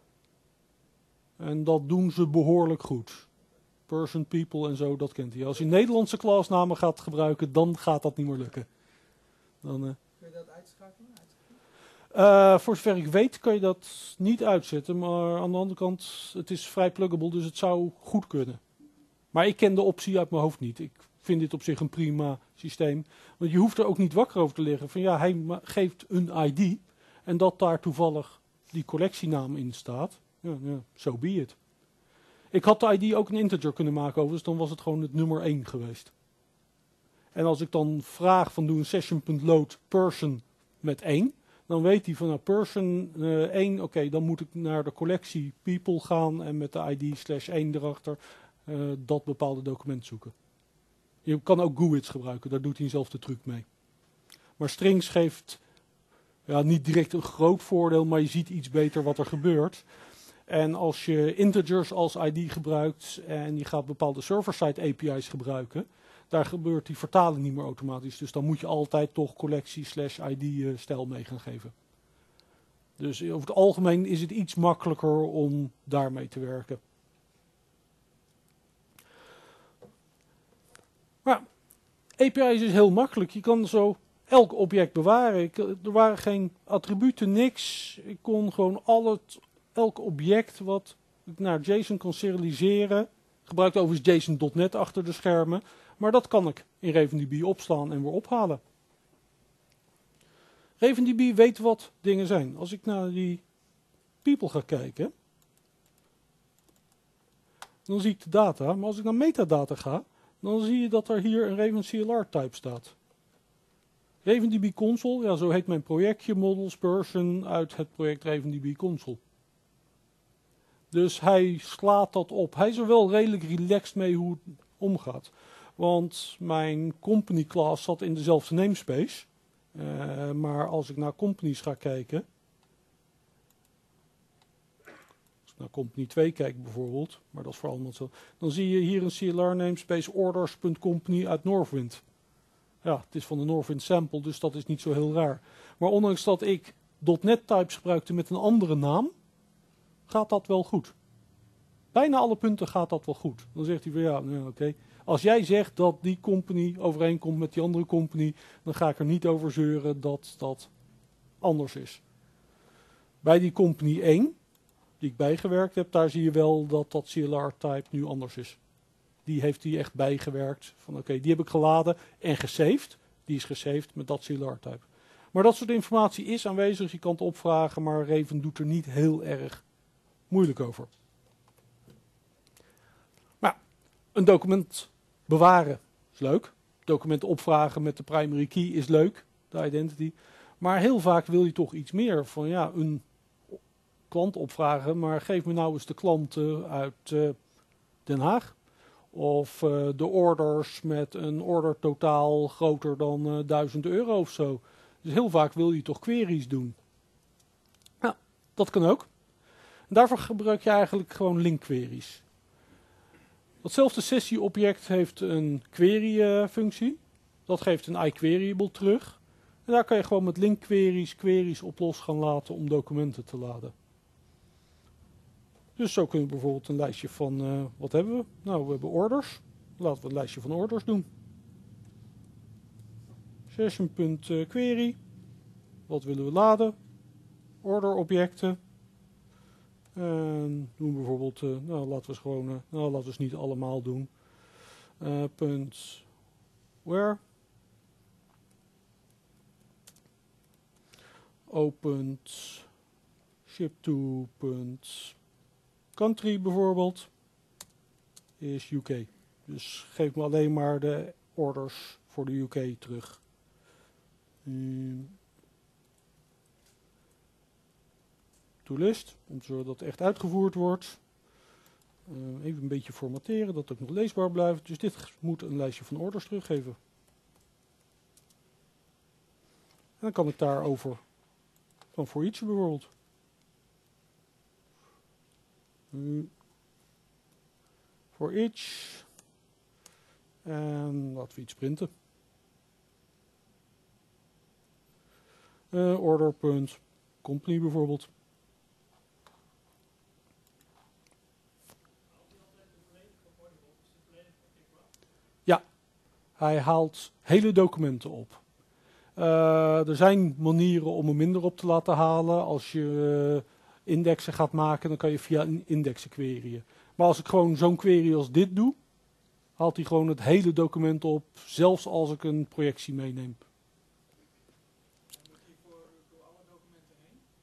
En dat doen ze behoorlijk goed. Person, people en zo, dat kent hij. Als je Nederlandse klasnamen gaat gebruiken, dan gaat dat niet meer lukken. Dan, kun je dat uitschakelen? Voor zover ik weet kan je dat niet uitzetten, maar aan de andere kant, het is vrij pluggable, dus het zou goed kunnen. Maar ik ken de optie uit mijn hoofd niet. Ik vind dit op zich een prima systeem. Want je hoeft er ook niet wakker over te liggen. Van ja, hij geeft een ID en dat daar toevallig die collectienaam in staat. Ja, so be it. Ik had de ID ook een integer kunnen maken overigens, dan was het gewoon het nummer 1 geweest. En als ik dan vraag van doe een session.load person met 1, dan weet hij van nou person 1, oké, dan moet ik naar de collectie people gaan en met de ID /1 erachter dat bepaalde document zoeken. Je kan ook GUIDs gebruiken, daar doet hij zelf de truc mee. Maar strings geeft ja, niet direct een groot voordeel, maar je ziet iets beter wat er gebeurt. En als je integers als ID gebruikt en je gaat bepaalde server-side API's gebruiken, daar gebeurt die vertaling niet meer automatisch. Dus dan moet je altijd toch collectie/ID stijl mee gaan geven. Dus over het algemeen is het iets makkelijker om daarmee te werken. Maar API's is heel makkelijk. Je kan zo elk object bewaren. Er waren geen attributen, niks. Ik kon gewoon elk object wat ik naar JSON kan serialiseren. Gebruikt overigens JSON.NET achter de schermen. Maar dat kan ik in RavenDB opslaan en weer ophalen. RavenDB weet wat dingen zijn. Als ik naar die people ga kijken, dan zie ik de data. Maar als ik naar metadata ga, dan zie je dat er hier een Raven CLR type staat. RavenDB Console, ja, zo heet mijn projectje, models person uit het project RavenDB Console. Dus hij slaat dat op. Hij is er wel redelijk relaxed mee hoe het omgaat. Want mijn company class zat in dezelfde namespace. Maar als ik naar companies ga kijken. Als ik naar company 2 kijk bijvoorbeeld. Maar dat is voor allemaal zo. Dan zie je hier een CLR namespace orders.company uit Northwind. Ja, het is van de Northwind sample, dus dat is niet zo heel raar. Maar ondanks dat ik .NET types gebruikte met een andere naam, gaat dat wel goed. Bijna alle punten gaat dat wel goed. Dan zegt hij van ja, oké. Als jij zegt dat die company overeenkomt met die andere company, dan ga ik er niet over zeuren dat dat anders is. Bij die company 1 die ik bijgewerkt heb, daar zie je wel dat dat CLR-type nu anders is. Die heeft hij echt bijgewerkt. Van oké, die heb ik geladen en gesaved. Die is gesaved met dat CLR-type. Maar dat soort informatie is aanwezig. Je kan het opvragen, maar Raven doet er niet heel erg moeilijk over. Maar een document bewaren is leuk. Documenten opvragen met de primary key is leuk. De identity. Maar heel vaak wil je toch iets meer. Van ja, een klant opvragen. Maar geef me nou eens de klanten uit Den Haag. Of de orders met een ordertotaal groter dan €1000 of zo. Dus heel vaak wil je toch queries doen. Nou, dat kan ook. En daarvoor gebruik je eigenlijk gewoon link queries. Datzelfde sessieobject heeft een query functie. Dat geeft een iQueryable terug. En daar kan je gewoon met link queries op los gaan laten om documenten te laden. Dus zo kunnen we bijvoorbeeld een lijstje van, wat hebben we? Nou, we hebben orders. Laten we een lijstje van orders doen. Session.query. Wat willen we laden? Orderobjecten. En doen we bijvoorbeeld, nou laten we eens gewoon, nou laten we eens niet allemaal doen. Punt where. Opent ship to punt country bijvoorbeeld is UK. Dus geef me alleen maar de orders voor de UK terug. To-list, om te zorgen dat het echt uitgevoerd wordt. Even een beetje formateren, dat het ook nog leesbaar blijft. Dus dit moet een lijstje van orders teruggeven. En dan kan ik daarover van for each bijvoorbeeld. For each. En laten we iets printen. Order.company bijvoorbeeld. Ja, hij haalt hele documenten op. Er zijn manieren om hem minder op te laten halen. Als je indexen gaat maken, dan kan je via indexen queryen. Maar als ik gewoon zo'n query als dit doe, haalt hij gewoon het hele document op, zelfs als ik een projectie meeneem. Moet hij door alle documenten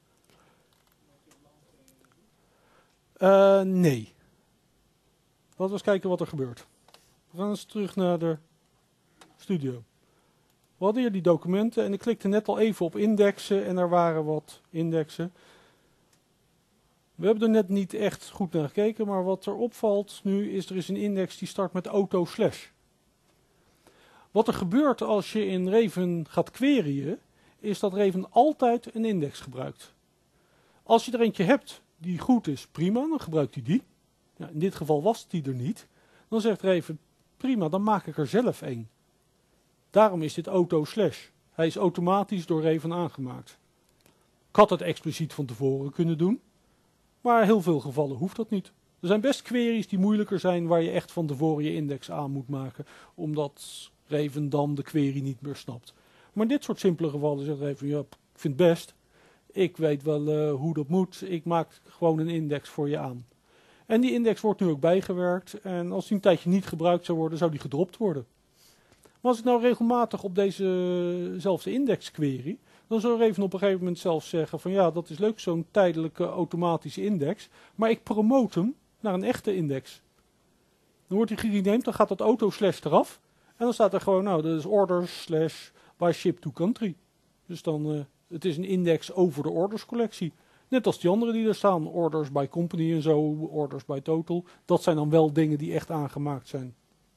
heen? Nee. Laten we eens kijken wat er gebeurt. We gaan eens terug naar de studio. We hadden hier die documenten en ik klikte net al even op indexen en er waren wat indexen. We hebben er net niet echt goed naar gekeken, maar wat er opvalt nu is er is een index die start met auto/. Wat er gebeurt als je in Raven gaat queryen, is dat Raven altijd een index gebruikt. Als je er eentje hebt die goed is, prima, dan gebruikt hij die. Ja, in dit geval was die er niet. Dan zegt Raven, prima, dan maak ik er zelf een. Daarom is dit auto/. Hij is automatisch door Raven aangemaakt. Ik had het expliciet van tevoren kunnen doen. Maar in heel veel gevallen hoeft dat niet. Er zijn best queries die moeilijker zijn waar je echt van tevoren je index aan moet maken. Omdat Raven dan de query niet meer snapt. Maar in dit soort simpele gevallen zegt Raven, ja, ik vind het best. Ik weet wel hoe dat moet. Ik maak gewoon een index voor je aan. En die index wordt nu ook bijgewerkt. En als die een tijdje niet gebruikt zou worden, zou die gedropt worden. Maar als ik nou regelmatig op dezezelfde index query, dan zou Raven op een gegeven moment zelf zeggen van ja, dat is leuk zo'n tijdelijke automatische index, maar ik promote hem naar een echte index. Dan wordt hij gerenamed, dan gaat dat auto/ eraf en dan staat er gewoon, nou, dat is orders / by ship to country. Dus dan, het is een index over de orderscollectie. Net als die andere die er staan, orders by company en zo, orders by total. Dat zijn dan wel dingen die echt aangemaakt zijn.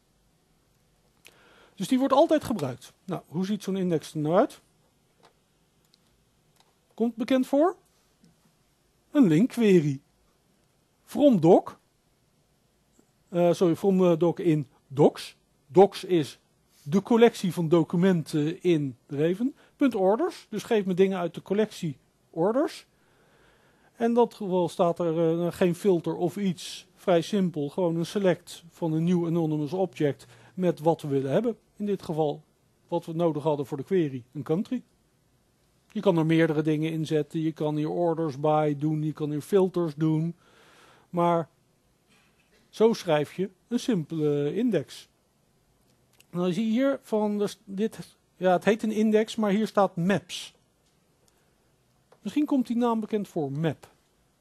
Dus die wordt altijd gebruikt. Nou, hoe ziet zo'n index er nou uit? Komt bekend voor? Een link query. From doc in docs. Docs is de collectie van documenten in Raven. .orders, dus geef me dingen uit de collectie orders. En dat geval staat er geen filter of iets. Vrij simpel, gewoon een select van een nieuw anonymous object met wat we willen hebben. In dit geval wat we nodig hadden voor de query, een country. Je kan er meerdere dingen in zetten. Je kan hier orders bij doen. Je kan hier filters doen. Maar zo schrijf je een simpele index. En dan zie je hier van het heet een index, maar hier staat maps. Misschien komt die naam bekend voor, map.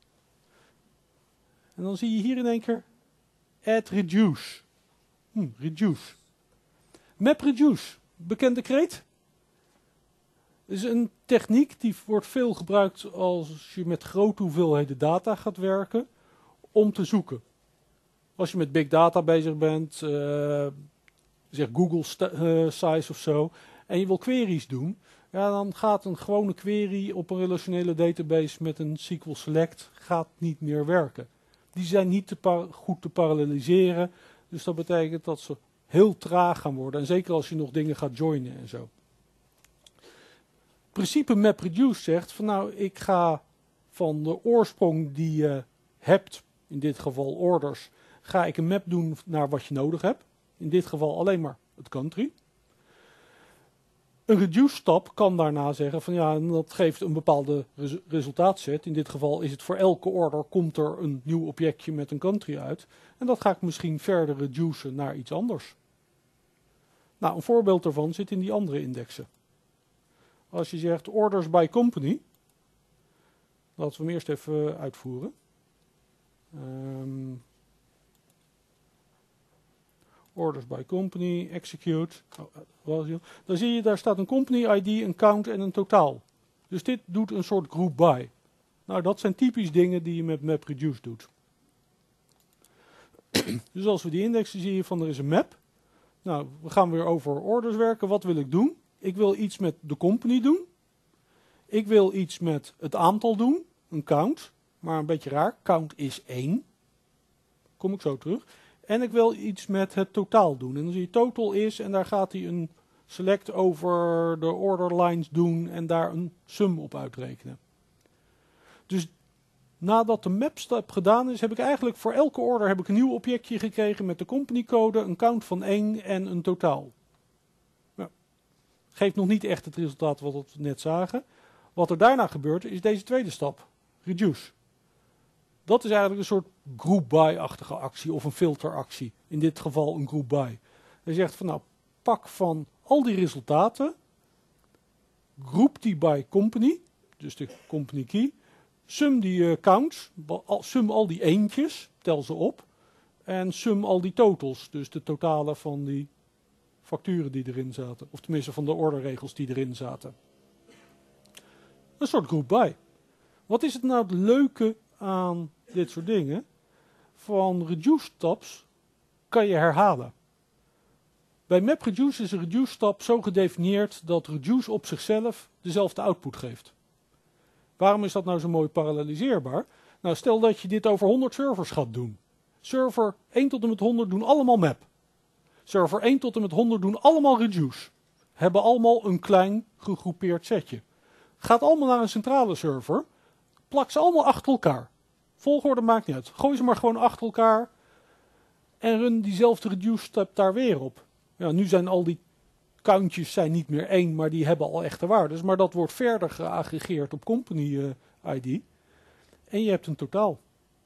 En dan zie je hier in één keer add reduce. Reduce. Map reduce. Bekende kreet? Het is een techniek die wordt veel gebruikt als je met grote hoeveelheden data gaat werken om te zoeken. Als je met big data bezig bent, zeg Google size of zo, en je wil queries doen, ja, dan gaat een gewone query op een relationele database met een SQL Select gaat niet meer werken. Die zijn niet goed te paralleliseren, dus dat betekent dat ze heel traag gaan worden. En zeker als je nog dingen gaat joinen en zo. Het principe MapReduce zegt van nou, ik ga van de oorsprong die je hebt, in dit geval orders, ga ik een map doen naar wat je nodig hebt. In dit geval alleen maar het country. Een reduce stap kan daarna zeggen van ja, dat geeft een bepaalde resultaatset. In dit geval is het voor elke order komt er een nieuw objectje met een country uit. En dat ga ik misschien verder reducen naar iets anders. Nou, een voorbeeld daarvan zit in die andere indexen. Als je zegt orders by company, laten we hem eerst even uitvoeren. Orders by company, execute. Dan zie je, daar staat een company ID, een count en een totaal. Dus dit doet een soort group by. Nou, dat zijn typisch dingen die je met MapReduce doet. Dus als we die indexen zien van er is een map. Nou, we gaan weer over orders werken. Wat wil ik doen? Ik wil iets met de company doen. Ik wil iets met het aantal doen. Een count. Maar een beetje raar. Count is 1. Kom ik zo terug. En ik wil iets met het totaal doen. En dan zie je total is. En daar gaat hij een select over de order lines doen. En daar een sum op uitrekenen. Dus nadat de map step gedaan is, heb ik eigenlijk voor elke order heb ik een nieuw objectje gekregen met de company code, een count van 1 en een totaal. Nou, geeft nog niet echt het resultaat wat we net zagen. Wat er daarna gebeurt is deze tweede stap, reduce. Dat is eigenlijk een soort group by-achtige actie of een filteractie. In dit geval een group by. Hij zegt van nou, pak van al die resultaten, groep die by company, dus de company key, sum die counts, sum al die eentjes, tel ze op. En sum al die totals, dus de totalen van die facturen die erin zaten. Of tenminste van de orderregels die erin zaten. Een soort group by. Wat is het nou het leuke aan dit soort dingen? Van reduce stap's kan je herhalen. Bij MapReduce is een reduce stap zo gedefinieerd dat reduce op zichzelf dezelfde output geeft. Waarom is dat nou zo mooi paralleliseerbaar? Nou, stel dat je dit over 100 servers gaat doen. Server 1 tot en met 100 doen allemaal map. Server 1 tot en met 100 doen allemaal reduce. Hebben allemaal een klein gegroepeerd setje. Gaat allemaal naar een centrale server. Plak ze allemaal achter elkaar. Volgorde maakt niet uit. Gooi ze maar gewoon achter elkaar. En run diezelfde reduce step daar weer op. Ja, nu zijn al die countjes zijn niet meer 1, maar die hebben al echte waardes. Maar dat wordt verder geaggregeerd op company ID. En je hebt een totaal.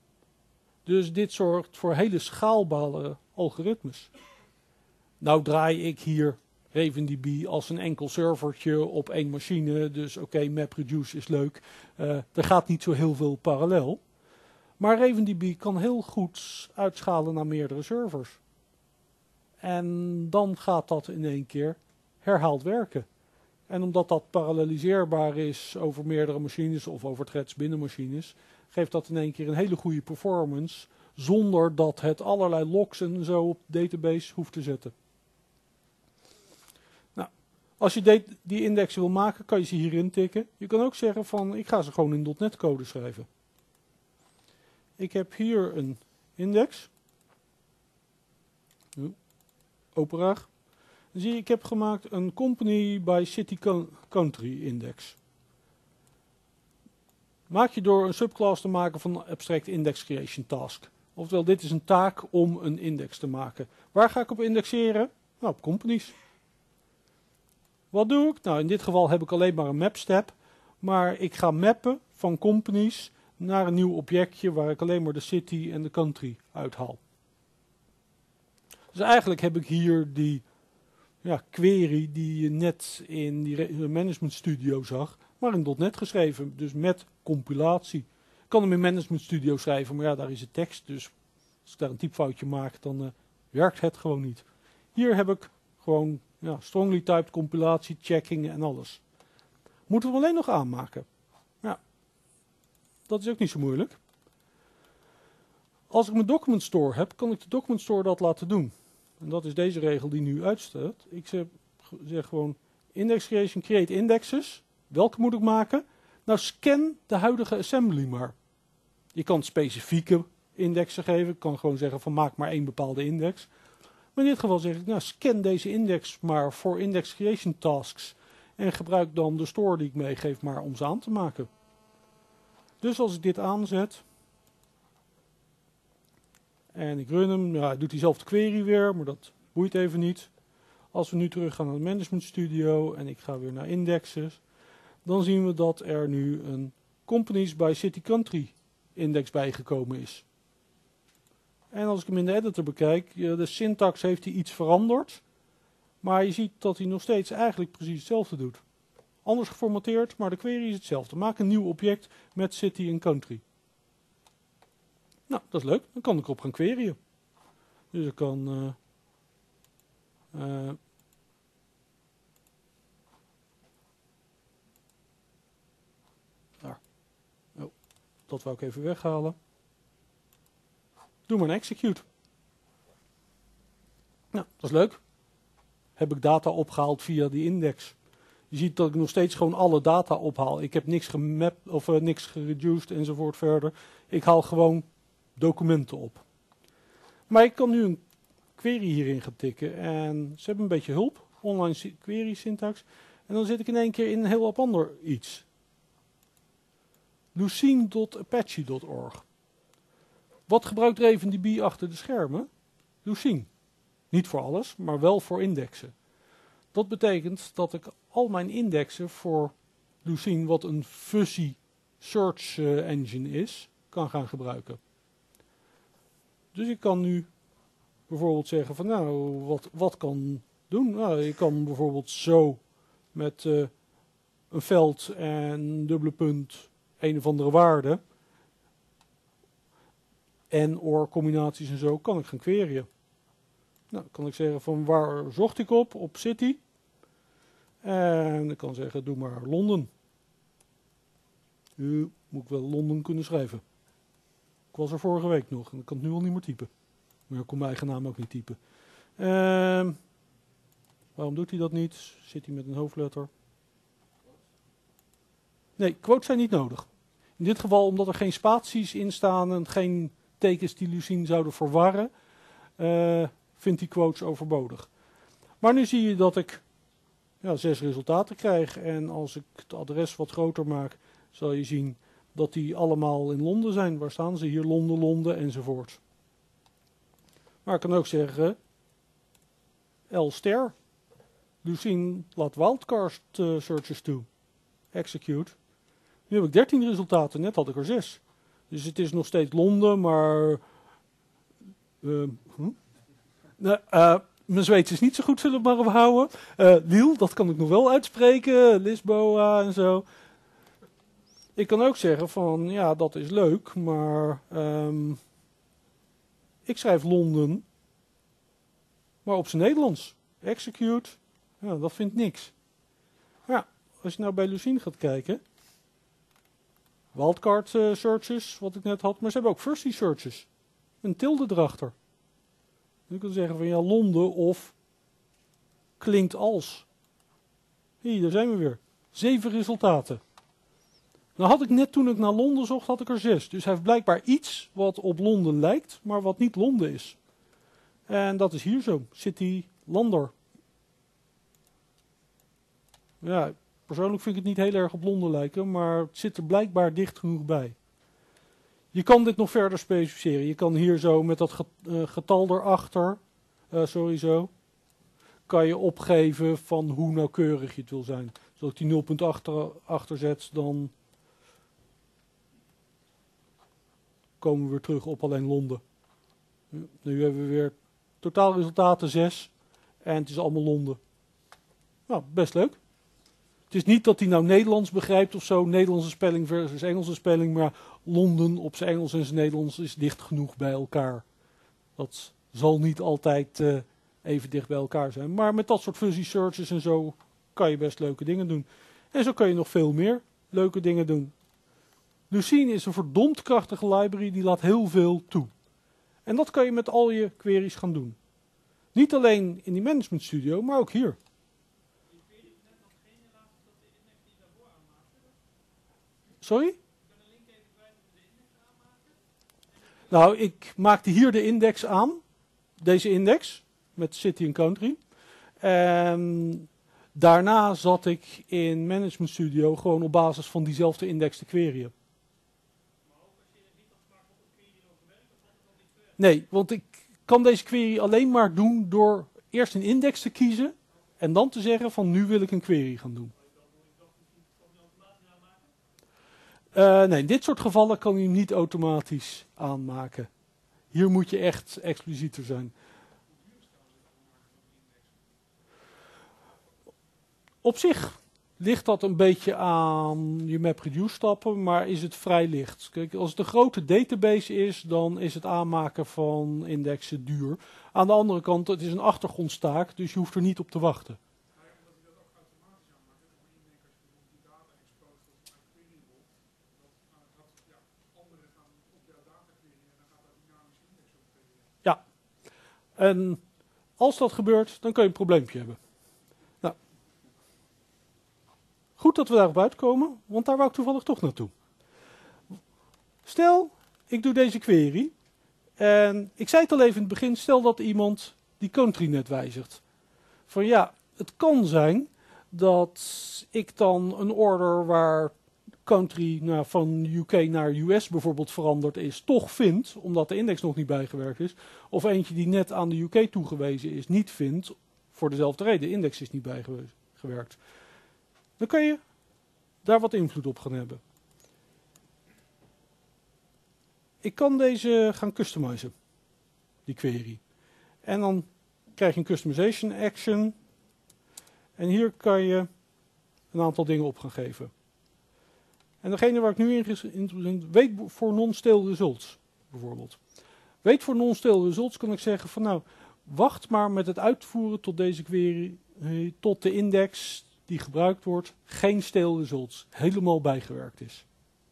Dus dit zorgt voor hele schaalbare algoritmes. Nou draai ik hier RavenDB als een enkel servertje op één machine. Dus oké, MapReduce is leuk. Er gaat niet zo heel veel parallel. Maar RavenDB kan heel goed uitschalen naar meerdere servers. En dan gaat dat in één keer herhaald werken. En omdat dat paralleliseerbaar is over meerdere machines of over threads binnen machines, geeft dat in één keer een hele goede performance, zonder dat het allerlei logs en zo op de database hoeft te zetten. Nou, als je die indexen wil maken, kan je ze hierin tikken. Je kan ook zeggen van, ik ga ze gewoon in .NET code schrijven. Ik heb hier een index. Opera. Dan zie je, ik heb gemaakt een company by city country index. Maak je door een subclass te maken van een abstract index creation task. Oftewel, dit is een taak om een index te maken. Waar ga ik op indexeren? Nou, op companies. Wat doe ik? Nou, in dit geval heb ik alleen maar een map step. Maar ik ga mappen van companies naar een nieuw objectje waar ik alleen maar de city en de country uithaal. Dus eigenlijk heb ik hier die query die je net in die Management Studio zag, maar in .NET geschreven. Dus met compilatie. Ik kan hem in Management Studio schrijven, maar ja, daar is het tekst. Dus als ik daar een typfoutje maak, dan werkt het gewoon niet. Hier heb ik gewoon strongly typed compilatie, checking en alles. Moeten we hem alleen nog aanmaken. Ja, dat is ook niet zo moeilijk. Als ik mijn document store heb, kan ik de document store dat laten doen. En dat is deze regel die nu uitstaat. Ik zeg gewoon index creation, create indexes. Welke moet ik maken? Nou, scan de huidige assembly maar. Je kan specifieke indexen geven. Ik kan gewoon zeggen van maak maar één bepaalde index. Maar in dit geval zeg ik, scan deze index maar voor index creation tasks. En gebruik dan de store die ik meegeef maar om ze aan te maken. Dus als ik dit aanzet. En ik run hem, hij doet diezelfde query weer, maar dat boeit even niet. Als we nu terug gaan naar het Management Studio en ik ga weer naar indexes. Dan zien we dat er nu een Companies by City Country index bijgekomen is. En als ik hem in de editor bekijk, de syntax heeft hij iets veranderd. Maar je ziet dat hij nog steeds eigenlijk precies hetzelfde doet. Anders geformateerd, maar de query is hetzelfde. Maak een nieuw object met city en country. Nou, dat is leuk. Dan kan ik erop gaan queryen. Dus ik kan... daar. Oh, dat wou ik even weghalen. Doe maar een execute. Nou, dat is leuk. Heb ik data opgehaald via die index. Je ziet dat ik nog steeds gewoon alle data ophaal. Ik heb niks gemapt of niks gereduced enzovoort verder. Ik haal gewoon documenten op. Maar ik kan nu een query hierin gaan tikken. En ze hebben een beetje hulp. Online query syntax. En dan zit ik in één keer in een heel ander iets. Lucene.apache.org. Wat gebruikt RavenDB achter de schermen? Lucene. Niet voor alles, maar wel voor indexen. Dat betekent dat ik al mijn indexen voor Lucene, wat een fuzzy search engine is, kan gaan gebruiken. Dus ik kan nu bijvoorbeeld zeggen van nou, wat kan doen? Nou, ik kan bijvoorbeeld zo met een veld en dubbele punt een of andere waarde en or combinaties en zo kan ik gaan queryen. Nou, kan ik zeggen van waar zocht ik op city. En ik kan zeggen doe maar Londen. Nu moet ik wel Londen kunnen schrijven. Ik was er vorige week nog en ik kan het nu al niet meer typen. Maar ik kon mijn eigen naam ook niet typen. Waarom doet hij dat niet? Zit hij met een hoofdletter? Nee, quotes zijn niet nodig. In dit geval omdat er geen spaties in staan en geen tekens die Lucene zouden verwarren, vindt hij quotes overbodig. Maar nu zie je dat ik 6 resultaten krijg. En als ik het adres wat groter maak, zal je zien dat die allemaal in Londen zijn. Waar staan ze? Hier Londen, Londen enzovoort. Maar ik kan ook zeggen L***. Lucene laat wildcard searches toe. Execute. Nu heb ik 13 resultaten, net had ik er 6. Dus het is nog steeds Londen, maar... mijn Zweeds is niet zo goed, zullen we maar houden. Lille, dat kan ik nog wel uitspreken. Lisboa en zo. Ik kan ook zeggen van, ja, dat is leuk, maar... ik schrijf Londen, maar op zijn Nederlands. Execute, ja, dat vindt niks. Ja, als je nou bij Lucene gaat kijken... Wildcard searches, wat ik net had, maar ze hebben ook fuzzy searches. Een tilde erachter. Je kunt zeggen van ja, Londen of klinkt als. Hier, daar zijn we weer. 7 resultaten. Nou had ik net toen ik naar Londen zocht, had ik er 6. Dus hij heeft blijkbaar iets wat op Londen lijkt, maar wat niet Londen is. En dat is hier zo. City Lander. Ja, persoonlijk vind ik het niet heel erg op Londen lijken, maar het zit er blijkbaar dicht genoeg bij. Je kan dit nog verder specificeren. Je kan hier zo met dat getal erachter, kan je opgeven van hoe nauwkeurig je het wil zijn. Als ik die 0 punt achter zet, dan komen we weer terug op alleen Londen. Nu hebben we weer totaalresultaten 6 en het is allemaal Londen. Nou, best leuk. Het is niet dat hij nou Nederlands begrijpt of zo, Nederlandse spelling versus Engelse spelling, maar Londen op zijn Engels en zijn Nederlands is dicht genoeg bij elkaar. Dat zal niet altijd even dicht bij elkaar zijn. Maar met dat soort fuzzy searches en zo kan je best leuke dingen doen. En zo kan je nog veel meer leuke dingen doen. Lucene is een verdomd krachtige library, die laat heel veel toe. En dat kan je met al je queries gaan doen. Niet alleen in die management studio, maar ook hier. Sorry? Nou, ik maakte hier de index aan. Deze index. Met city en country. En daarna zat ik in Management Studio gewoon op basis van diezelfde index te queryen. Nee, want ik kan deze query alleen maar doen door eerst een index te kiezen. En dan te zeggen van nu wil ik een query gaan doen. Nee, in dit soort gevallen kan je hem niet automatisch aanmaken. Hier moet je echt explicieter zijn. Op zich ligt dat een beetje aan je MapReduce stappen, maar is het vrij licht. Kijk, als het een grote database is, dan is het aanmaken van indexen duur. Aan de andere kant, het is een achtergrondstaak, dus je hoeft er niet op te wachten. Ja, en als dat gebeurt, dan kan je een probleempje hebben. Nou, goed dat we daarop uitkomen, want daar wou ik toevallig toch naartoe. Stel, ik doe deze query. En ik zei het al even in het begin, stel dat iemand die country net wijzigt. Van ja, het kan zijn dat ik dan een order waar country van UK naar US bijvoorbeeld veranderd is, toch vind, omdat de index nog niet bijgewerkt is. Of eentje die net aan de UK toegewezen is, niet vindt, voor dezelfde reden, de index is niet bijgewerkt. Dan kan je daar wat invloed op gaan hebben. Ik kan deze gaan customizen, die query. En dan krijg je een customization action. En hier kan je een aantal dingen op gaan geven. En degene waar ik nu in ben, wait for non-stale results, bijvoorbeeld. Wait for non-stale results kan ik zeggen van nou, wacht maar met het uitvoeren tot deze query, tot de index die gebruikt wordt, geen stale results, helemaal bijgewerkt is.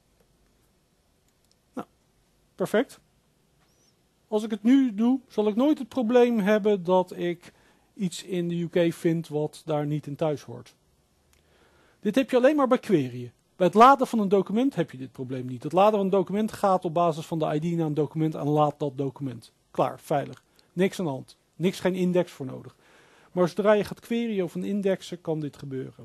Perfect. Als ik het nu doe, zal ik nooit het probleem hebben dat ik iets in de UK vind wat daar niet in thuis hoort. Dit heb je alleen maar bij queryen. Bij het laden van een document heb je dit probleem niet. Het laden van een document gaat op basis van de ID naar een document en laat dat document. Klaar, veilig. Niks aan de hand. Niks, geen index voor nodig. Maar zodra je gaat queryen of een indexen, kan dit gebeuren.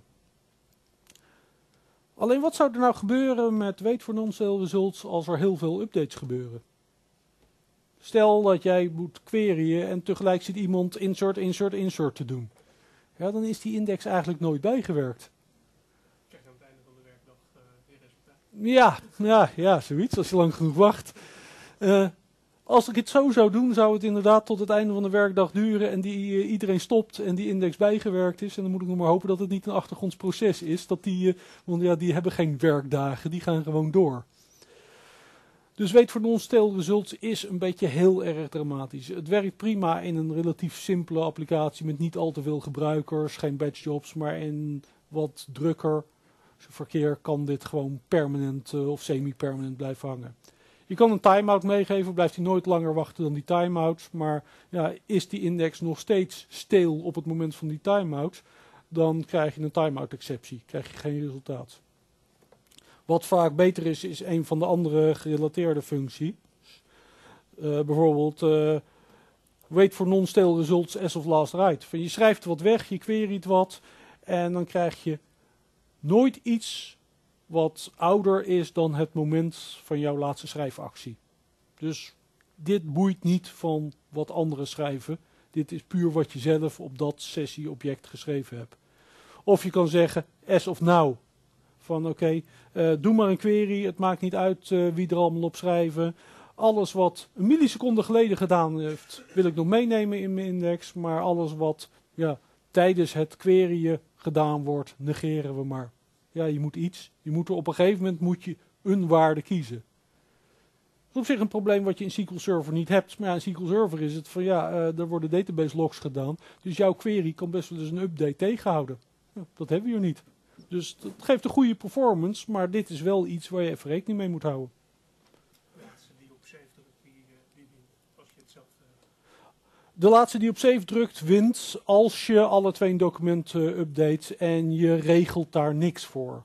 Alleen wat zou er nou gebeuren met wait for non-stale results als er heel veel updates gebeuren? Stel dat jij moet queryen en tegelijk zit iemand insert te doen. Ja, dan is die index eigenlijk nooit bijgewerkt. Krijg je aan het einde van de werkdag weer resultaat? Ja, zoiets, als je lang genoeg wacht. Als ik het zo zou doen, zou het inderdaad tot het einde van de werkdag duren en iedereen stopt en die index bijgewerkt is. En dan moet ik nog maar hopen dat het niet een achtergrondsproces is. Want ja, die hebben geen werkdagen, die gaan gewoon door. Dus wait for non-stale results is een beetje heel erg dramatisch. Het werkt prima in een relatief simpele applicatie met niet al te veel gebruikers, geen batch jobs, maar in wat drukker verkeer kan dit gewoon permanent of semi-permanent blijven hangen. Je kan een timeout meegeven, blijft hij nooit langer wachten dan die timeout. Maar ja, is die index nog steeds stil op het moment van die timeout, dan krijg je een timeout exceptie, krijg je geen resultaat. Wat vaak beter is, is een van de andere gerelateerde functies. Bijvoorbeeld wait for non-stale results as of last write. Je schrijft wat weg, je queryt wat en dan krijg je nooit iets wat ouder is dan het moment van jouw laatste schrijfactie. Dus dit boeit niet van wat anderen schrijven. Dit is puur wat je zelf op dat sessieobject geschreven hebt. Of je kan zeggen as of now. Van oké, doe maar een query. Het maakt niet uit wie er allemaal op schrijven. Alles wat een milliseconde geleden gedaan heeft, wil ik nog meenemen in mijn index. Maar alles wat tijdens het queryen gedaan wordt, negeren we maar. Ja, je moet iets. Je moet op een gegeven moment een waarde kiezen. Dat is op zich een probleem wat je in SQL Server niet hebt. Maar ja, in SQL Server is het van er worden database logs gedaan. Dus jouw query kan best wel eens een update tegenhouden. Ja, dat hebben we hier niet. Dus dat geeft een goede performance, maar dit is wel iets waar je even rekening mee moet houden. De laatste die op save drukt wint als je alle 2 documenten update en je regelt daar niks voor.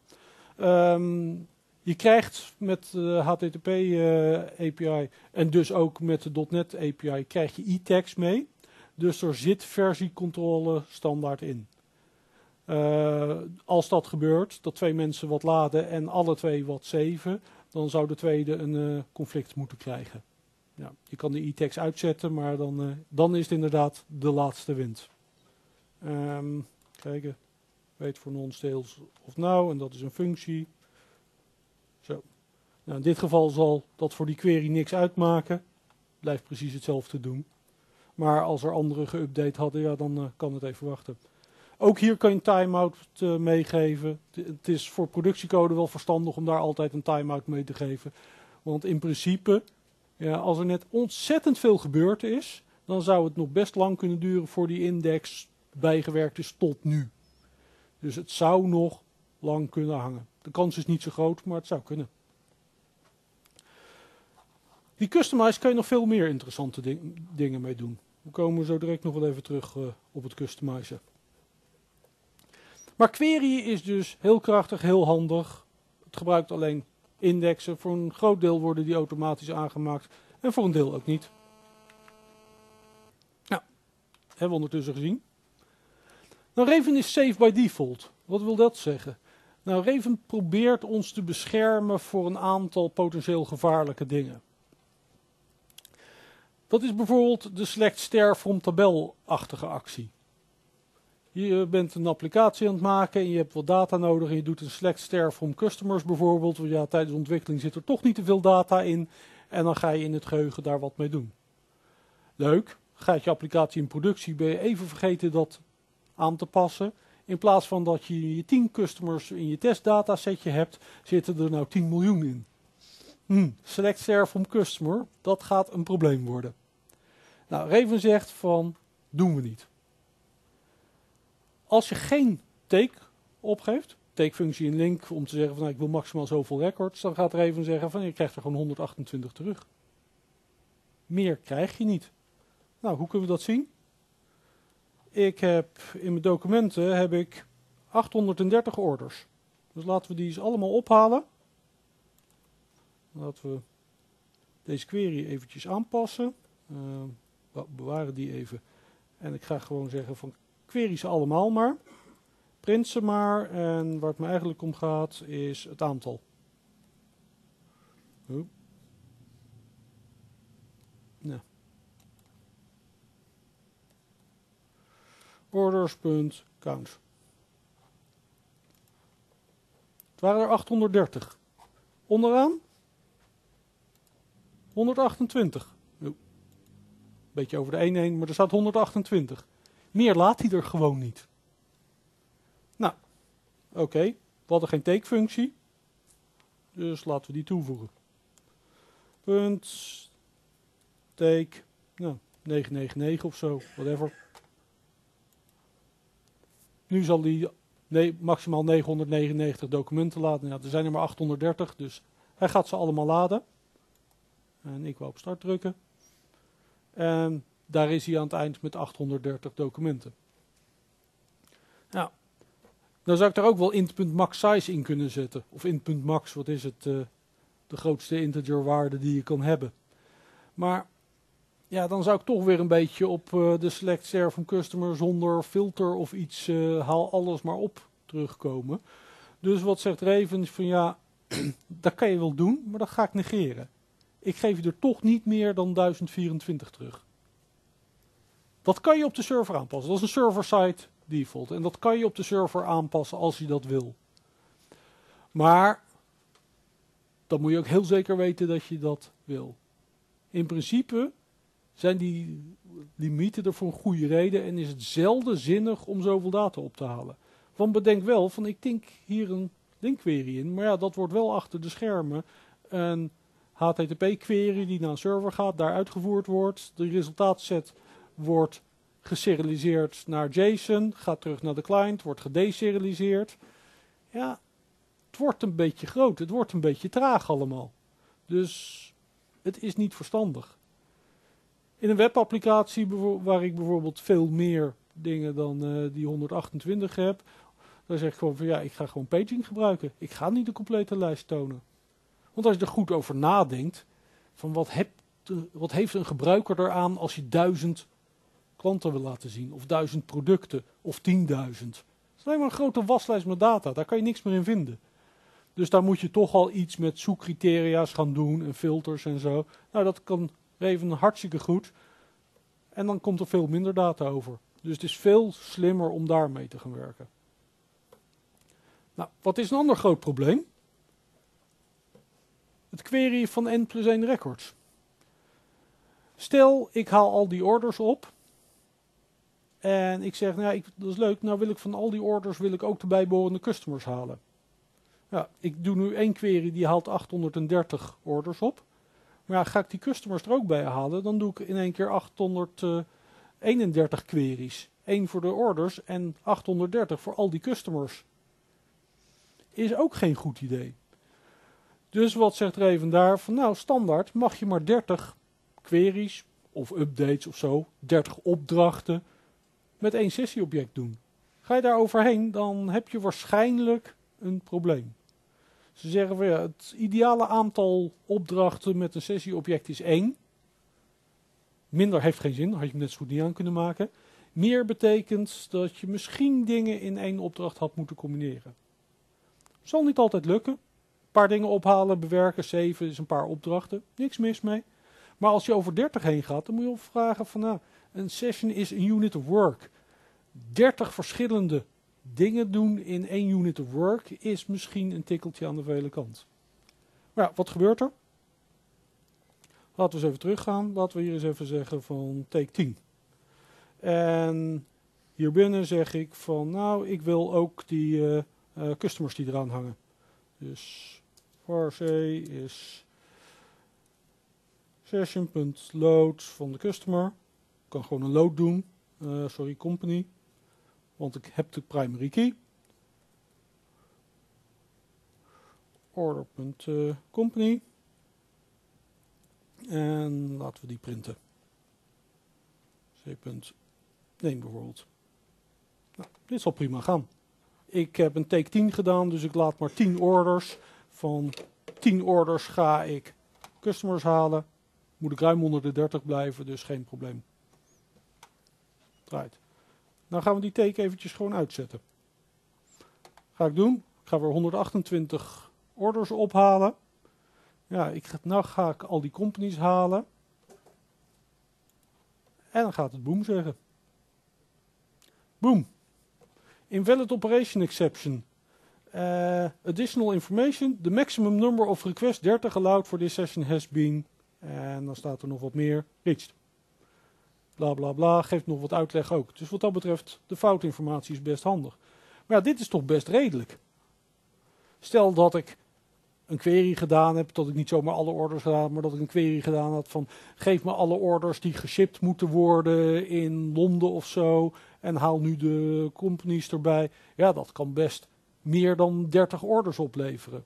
Je krijgt met de HTTP API en dus ook met de .NET API krijg je e-tags mee. Dus er zit versiecontrole standaard in. Als dat gebeurt, dat 2 mensen wat laden en alle 2 wat saven, dan zou de tweede een conflict moeten krijgen. Ja, je kan de e-tags uitzetten, maar dan is het inderdaad de laatste wint. Kijken. Wait for non-stales of now, en dat is een functie. Zo. Nou, in dit geval zal dat voor die query niks uitmaken. Blijft precies hetzelfde doen. Maar als er anderen geüpdate hadden, dan kan het even wachten. Ook hier kan je een timeout meegeven. Het is voor productiecode wel verstandig om daar altijd een timeout mee te geven. Want in principe, als er net ontzettend veel gebeurd is, dan zou het nog best lang kunnen duren voor die index bijgewerkt is tot nu. Dus het zou nog lang kunnen hangen. De kans is niet zo groot, maar het zou kunnen. Die customize kan je nog veel meer interessante dingen mee doen. We komen zo direct nog wel even terug op het customizen. Maar queryen is dus heel krachtig, heel handig. Het gebruikt alleen indexen. Voor een groot deel worden die automatisch aangemaakt. En voor een deel ook niet. Nou, hebben we ondertussen gezien. Nou, Raven is safe by default. Wat wil dat zeggen? Nou, Raven probeert ons te beschermen voor een aantal potentieel gevaarlijke dingen. Dat is bijvoorbeeld de select star from tabel-achtige actie. Je bent een applicatie aan het maken en je hebt wat data nodig en je doet een select star from customers bijvoorbeeld. Want ja, tijdens de ontwikkeling zit er toch niet te veel data in en dan ga je in het geheugen daar wat mee doen. Leuk, gaat je applicatie in productie, ben je even vergeten dat aan te passen. In plaats van dat je 10 customers in je testdatasetje hebt, zitten er nou 10 miljoen in. Select star from customer, dat gaat een probleem worden. Nou, Raven zegt van, doen we niet. Als je geen take opgeeft, take functie in link om te zeggen van ik wil maximaal zoveel records, dan gaat Raven zeggen van je krijgt er gewoon 128 terug. Meer krijg je niet. Nou, hoe kunnen we dat zien? Ik heb in mijn documenten 830 orders. Dus laten we die eens allemaal ophalen. Laten we deze query eventjes aanpassen. We bewaren die even. En ik ga gewoon zeggen van query ze allemaal maar. Print ze maar. En waar het me eigenlijk om gaat is het aantal. Nou. Orders.count. Het waren er 830. Onderaan 128. Beetje over de 1 heen, maar er staat 128. Meer laat hij er gewoon niet. Nou, oké. We hadden geen take-functie. Dus laten we die toevoegen. Punt. Take. Nou, 999 of zo. Whatever. Nu zal hij maximaal 999 documenten laden. Ja, er zijn er maar 830, dus hij gaat ze allemaal laden. En ik wou op start drukken. En daar is hij aan het eind met 830 documenten. Nou, dan zou ik daar ook wel int.max size in kunnen zetten. Of int.max, wat is het? De grootste integer waarde die je kan hebben. Maar ja, dan zou ik toch weer een beetje op de select star from customer zonder filter of iets, haal alles maar op terugkomen. Dus wat zegt Raven van ja, dat kan je wel doen, maar dat ga ik negeren. Ik geef je er toch niet meer dan 1024 terug. Dat kan je op de server aanpassen. Dat is een server-side default. En dat kan je op de server aanpassen als je dat wil. Maar dan moet je ook heel zeker weten dat je dat wil. In principe zijn die limieten er voor een goede reden en is het zelden zinnig om zoveel data op te halen. Want bedenk wel, van ik denk hier een linkquery in, maar ja, dat wordt wel achter de schermen een HTTP-query die naar een server gaat, daar uitgevoerd wordt. De resultaatset wordt geserialiseerd naar JSON, gaat terug naar de client, wordt gedeserialiseerd. Ja, het wordt een beetje groot, het wordt een beetje traag allemaal. Dus het is niet verstandig. In een webapplicatie waar ik bijvoorbeeld veel meer dingen dan die 128 heb, dan zeg ik gewoon van ja, ik ga gewoon paging gebruiken. Ik ga niet de complete lijst tonen. Want als je er goed over nadenkt, van wat heeft een gebruiker eraan als je 1000 klanten wil laten zien, of 1000 producten, of 10.000. Het is alleen maar een grote waslijst met data, daar kan je niks meer in vinden. Dus daar moet je toch al iets met zoekcriteria's gaan doen en filters en zo. Nou, dat kan Raven hartstikke goed. En dan komt er veel minder data over. Dus het is veel slimmer om daarmee te gaan werken. Nou, wat is een ander groot probleem? Het queryen van N+1 records. Stel, ik haal al die orders op. En ik zeg, nou ja, dat is leuk. Nou wil ik van al die orders ook de bijbehorende customers halen. Ja, ik doe nu één query die haalt 830 orders op. Maar ja, ga ik die customers er ook bij halen, dan doe ik in één keer 831 queries. 1 voor de orders en 830 voor al die customers. Is ook geen goed idee. Dus wat zegt Raven daar? Van nou, standaard mag je maar 30 queries of updates of zo, 30 opdrachten met één sessieobject doen. Ga je daar overheen, dan heb je waarschijnlijk een probleem. Ze zeggen van ja, het ideale aantal opdrachten met een sessieobject is 1. Minder heeft geen zin, daar had je hem net zo goed niet aan kunnen maken. Meer betekent dat je misschien dingen in 1 opdracht had moeten combineren. Zal niet altijd lukken. Een paar dingen ophalen, bewerken, 7 is een paar opdrachten. Niks mis mee. Maar als je over 30 heen gaat, dan moet je vragen van nou, een session is een unit of work. 30 verschillende dingen doen in 1 unit of work is misschien een tikkeltje aan de vele kant. Maar ja, wat gebeurt er? Laten we eens even teruggaan. Laten we hier eens even zeggen van take 10. En hierbinnen zeg ik van nou, ik wil ook die customers die eraan hangen. Dus var c is session.load van de customer. Ik kan gewoon een load doen. Company. Want ik heb de primary key. Order.company. En laten we die printen. C.name bijvoorbeeld. Nou, dit zal prima gaan. Ik heb een take 10 gedaan, dus ik laat maar 10 orders. Van 10 orders ga ik customers halen. Moet ik ruim onder de 30 blijven, dus geen probleem. Draait. Nou gaan we die take eventjes gewoon uitzetten. Ga ik doen. Ik ga weer 128 orders ophalen. Ja, nou ga ik al die companies halen. En dan gaat het boom zeggen. Boom. Invalid operation exception. Additional information. The maximum number of requests 30 allowed for this session has been. En dan staat er nog wat meer. Reached. Bla bla bla. Geeft nog wat uitleg ook. Dus wat dat betreft, de foutinformatie is best handig. Maar ja, dit is toch best redelijk. Stel dat ik een query gedaan heb, dat ik niet zomaar alle orders gedaan heb, maar dat ik een query gedaan had van geef me alle orders die geshipped moeten worden in Londen of zo en haal nu de companies erbij. Ja, dat kan best meer dan 30 orders opleveren.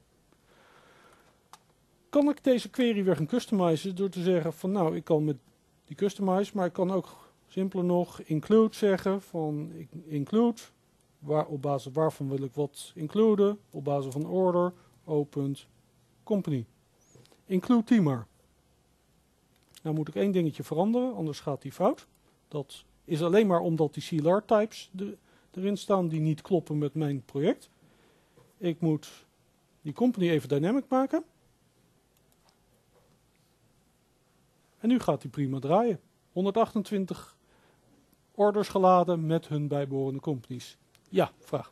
Kan ik deze query weer gaan customizen door te zeggen van nou, ik kan met die customize, maar ik kan ook simpeler nog include zeggen van include, op basis waarvan wil ik wat includen, op basis van order, company. Include die maar. Nou moet ik één dingetje veranderen, anders gaat die fout. Dat is alleen maar omdat die CLR types erin staan die niet kloppen met mijn project. Ik moet die company even dynamic maken. En nu gaat die prima draaien. 128 orders geladen met hun bijbehorende companies. Ja, vraag.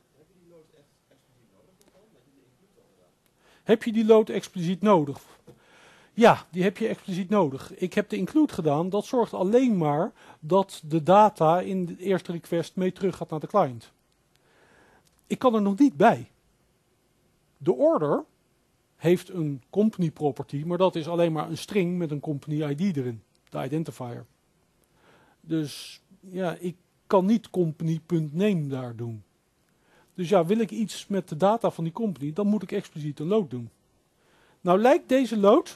Heb je die load expliciet nodig? Ja, die heb je expliciet nodig. Ik heb de include gedaan. Dat zorgt alleen maar dat de data in de eerste request mee terug gaat naar de client. Ik kan er nog niet bij. De order heeft een company property, maar dat is alleen maar een string met een company ID erin. De identifier. Dus ja, ik kan niet company.name daar doen. Dus ja, wil ik iets met de data van die company, dan moet ik expliciet een load doen. Nou lijkt deze load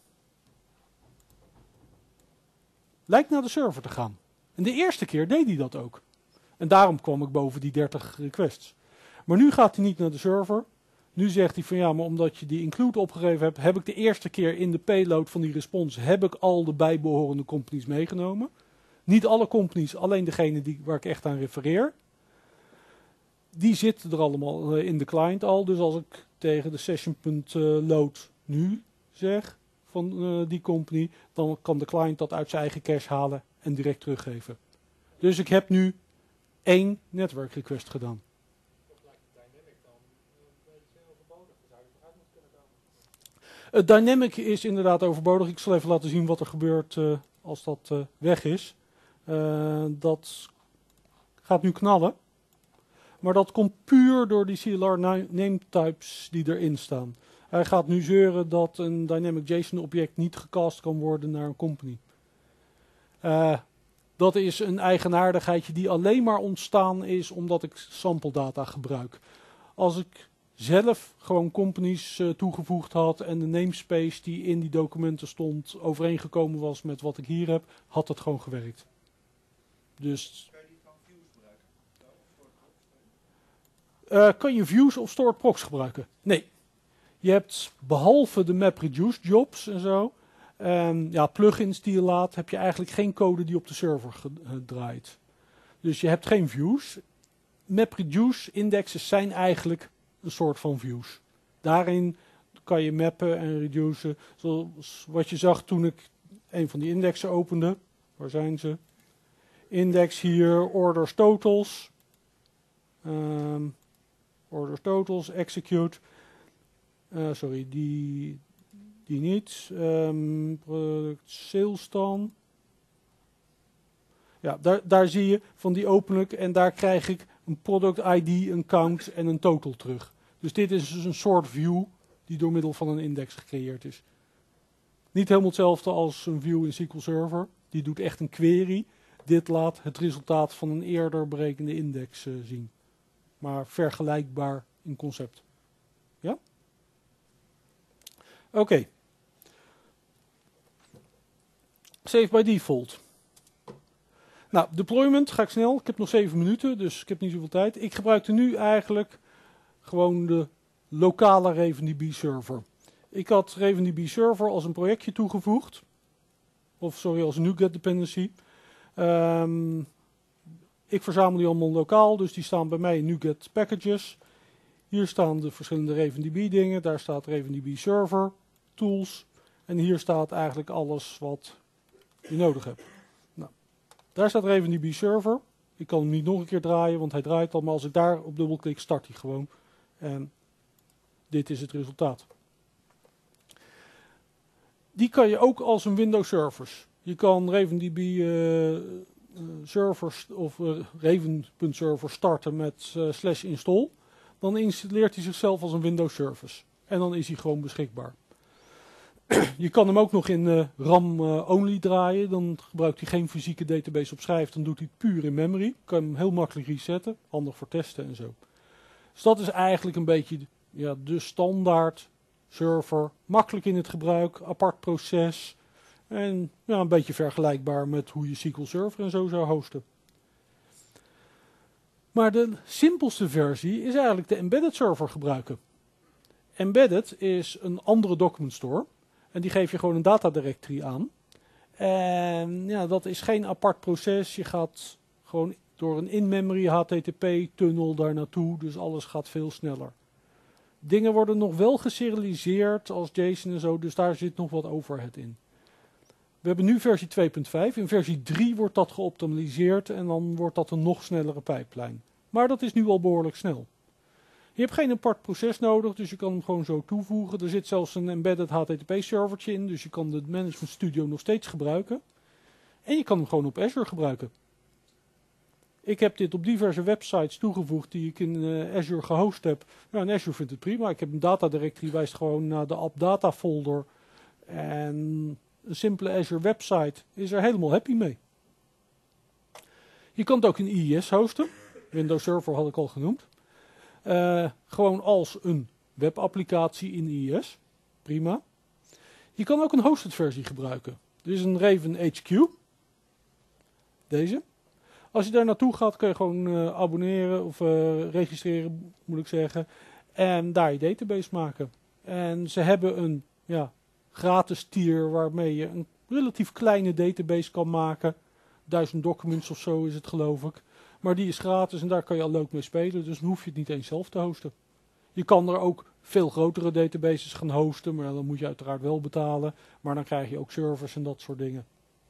naar de server te gaan. En de eerste keer deed hij dat ook. En daarom kwam ik boven die 30 requests. Maar nu gaat hij niet naar de server. Nu zegt hij van ja, maar omdat je die include opgegeven hebt, heb ik de eerste keer in de payload van die response, heb ik al de bijbehorende companies meegenomen. Niet alle companies, alleen degene waar ik echt aan refereer. Die zitten er allemaal in de client al. Dus als ik tegen de session.load nu zeg van die company, dan kan de client dat uit zijn eigen cache halen en direct teruggeven. Dus ik heb nu 1 network request gedaan. Het dynamic is inderdaad overbodig. Ik zal even laten zien wat er gebeurt als dat weg is. Dat gaat nu knallen. Maar dat komt puur door die CLR nametypes die erin staan. Hij gaat nu zeuren dat een dynamic JSON object niet gecast kan worden naar een company. Dat is een eigenaardigheidje die alleen maar ontstaan is omdat ik sample data gebruik. Als ik zelf gewoon companies toegevoegd had en de namespace die in die documenten stond overeengekomen was met wat ik hier heb, had het gewoon gewerkt. Dus Kan je die van views gebruiken? kan je views of stored procs gebruiken? Nee. Je hebt behalve de MapReduce jobs en zo, plugins die je laat, heb je eigenlijk geen code die op de server draait. Dus je hebt geen views. MapReduce indexes zijn eigenlijk een soort van views. Daarin kan je mappen en reducen. Zoals wat je zag toen ik een van die indexen opende. Waar zijn ze? Index hier, orders totals. Orders totals, execute. Sorry, die niet. Product sales dan. Ja, daar zie je van die open ik en daar krijg ik een product ID, een count en een total terug. Dus dit is dus een soort view die door middel van een index gecreëerd is. Niet helemaal hetzelfde als een view in SQL Server. Die doet echt een query. Dit laat het resultaat van een eerder berekende index zien. Maar vergelijkbaar in concept. Ja? Oké. Save by default. Nou, deployment ga ik snel. Ik heb nog 7 minuten, dus ik heb niet zoveel tijd. Ik gebruikte nu eigenlijk gewoon de lokale RavenDB server. Ik had RavenDB server als een projectje toegevoegd. Of sorry, als een NuGet dependency. Ik verzamel die allemaal lokaal, dus die staan bij mij in NuGet packages. Hier staan de verschillende RavenDB dingen. Daar staat RavenDB server, tools. En hier staat eigenlijk alles wat je nodig hebt. Nou, daar staat RavenDB server. Ik kan hem niet nog een keer draaien, want hij draait al. Maar als ik daar op dubbelklik, start hij gewoon. En dit is het resultaat. Die kan je ook als een Windows servers. Je kan RavenDB servers of Raven.server starten met /install. Dan installeert hij zichzelf als een Windows service. En dan is hij gewoon beschikbaar. Je kan hem ook nog in RAM-only draaien. Dan gebruikt hij geen fysieke database op schijf. Dan doet hij het puur in memory. Je kan hem heel makkelijk resetten. Handig voor testen en zo. Dus dat is eigenlijk een beetje de standaard server. Makkelijk in het gebruik. Apart proces. En een beetje vergelijkbaar met hoe je SQL Server en zo zou hosten. Maar de simpelste versie is eigenlijk de embedded server gebruiken. Embedded is een andere document store. En die geef je gewoon een data directory aan. En dat is geen apart proces. Je gaat gewoon door een in-memory HTTP-tunnel daar naartoe. Dus alles gaat veel sneller. Dingen worden nog wel geserialiseerd als JSON en zo. Dus daar zit nog wat overhead in. We hebben nu versie 2.5. In versie 3 wordt dat geoptimaliseerd en dan wordt dat een nog snellere pijplijn. Maar dat is nu al behoorlijk snel. Je hebt geen apart proces nodig, dus je kan hem gewoon zo toevoegen. Er zit zelfs een embedded HTTP-servertje in, dus je kan de Management Studio nog steeds gebruiken. En je kan hem gewoon op Azure gebruiken. Ik heb dit op diverse websites toegevoegd die ik in Azure gehost heb. Nou, en Azure vindt het prima. Ik heb een data directory, wijst gewoon naar de app data folder. En een simpele Azure website is er helemaal happy mee. Je kan het ook in IIS hosten. Windows Server had ik al genoemd. Gewoon als een webapplicatie in IIS. Prima. Je kan ook een hosted versie gebruiken. Dit is een Raven HQ. Deze. Als je daar naartoe gaat, kun je gewoon abonneren of registreren, moet ik zeggen. En daar je database maken. En ze hebben een gratis tier waarmee je een relatief kleine database kan maken. 1000 documents of zo is het, geloof ik. Maar die is gratis en daar kan je al leuk mee spelen. Dus dan hoef je het niet eens zelf te hosten. Je kan er ook veel grotere databases gaan hosten. Maar dan moet je uiteraard wel betalen. Maar dan krijg je ook servers en dat soort dingen.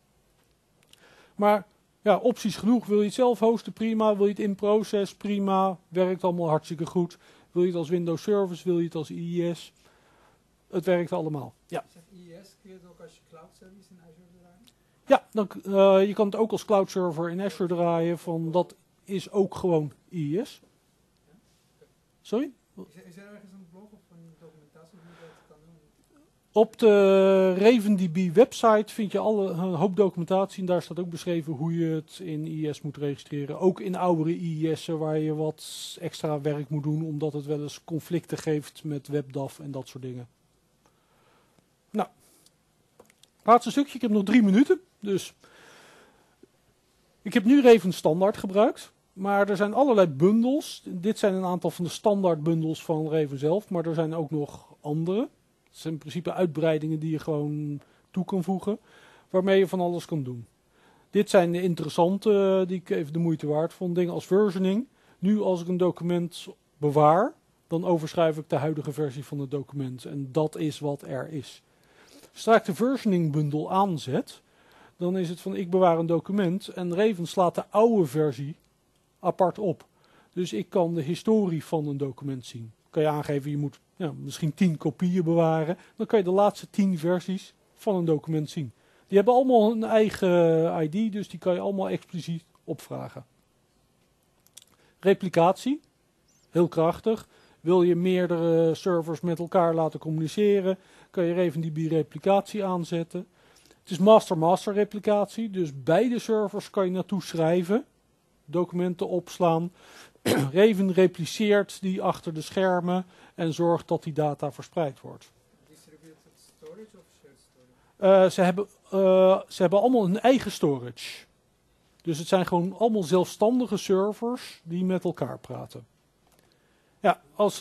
Maar ja, opties genoeg. Wil je het zelf hosten? Prima. Wil je het in process? Prima. Werkt allemaal hartstikke goed. Wil je het als Windows Service? Wil je het als IIS? Het werkt allemaal. Ja. IIS kun je het ook als je cloud service in Azure draaien? Ja, dan, je kan het ook als cloud server in Azure draaien. Dat is ook gewoon IIS. Sorry? Is er ergens een blog of een documentatie hoe je dat kan doen? Op de RavenDB website vind je een hoop documentatie. En daar staat ook beschreven hoe je het in IIS moet registreren. Ook in oudere IIS'en waar je wat extra werk moet doen. Omdat het wel eens conflicten geeft met WebDAV en dat soort dingen. Nou, laatste stukje. Ik heb nog 3 minuten. Dus ik heb nu Raven standaard gebruikt. Maar er zijn allerlei bundels. Dit zijn een aantal van de standaard bundels van Raven zelf. Maar er zijn ook nog andere. Het zijn in principe uitbreidingen die je gewoon toe kan voegen. Waarmee je van alles kan doen. Dit zijn de interessante, die ik even de moeite waard vond. Dingen als versioning. Nu als ik een document bewaar, dan overschrijf ik de huidige versie van het document. En dat is wat er is. Zodra ik de versioning bundel aanzet, dan is het van ik bewaar een document. En Raven slaat de oude versie apart op. Dus ik kan de historie van een document zien. Kan je aangeven, je moet misschien 10 kopieën bewaren. Dan kan je de laatste 10 versies van een document zien. Die hebben allemaal een eigen ID, dus die kan je allemaal expliciet opvragen. Replicatie, heel krachtig. Wil je meerdere servers met elkaar laten communiceren, kan je RavenDB replicatie aanzetten. Het is master-master replicatie, dus beide servers kan je naartoe schrijven. Documenten opslaan. Raven repliceert die achter de schermen en zorgt dat die data verspreid wordt. Distributed storage of shared storage? Ze hebben allemaal hun eigen storage. Dus het zijn gewoon allemaal zelfstandige servers die met elkaar praten. Ja,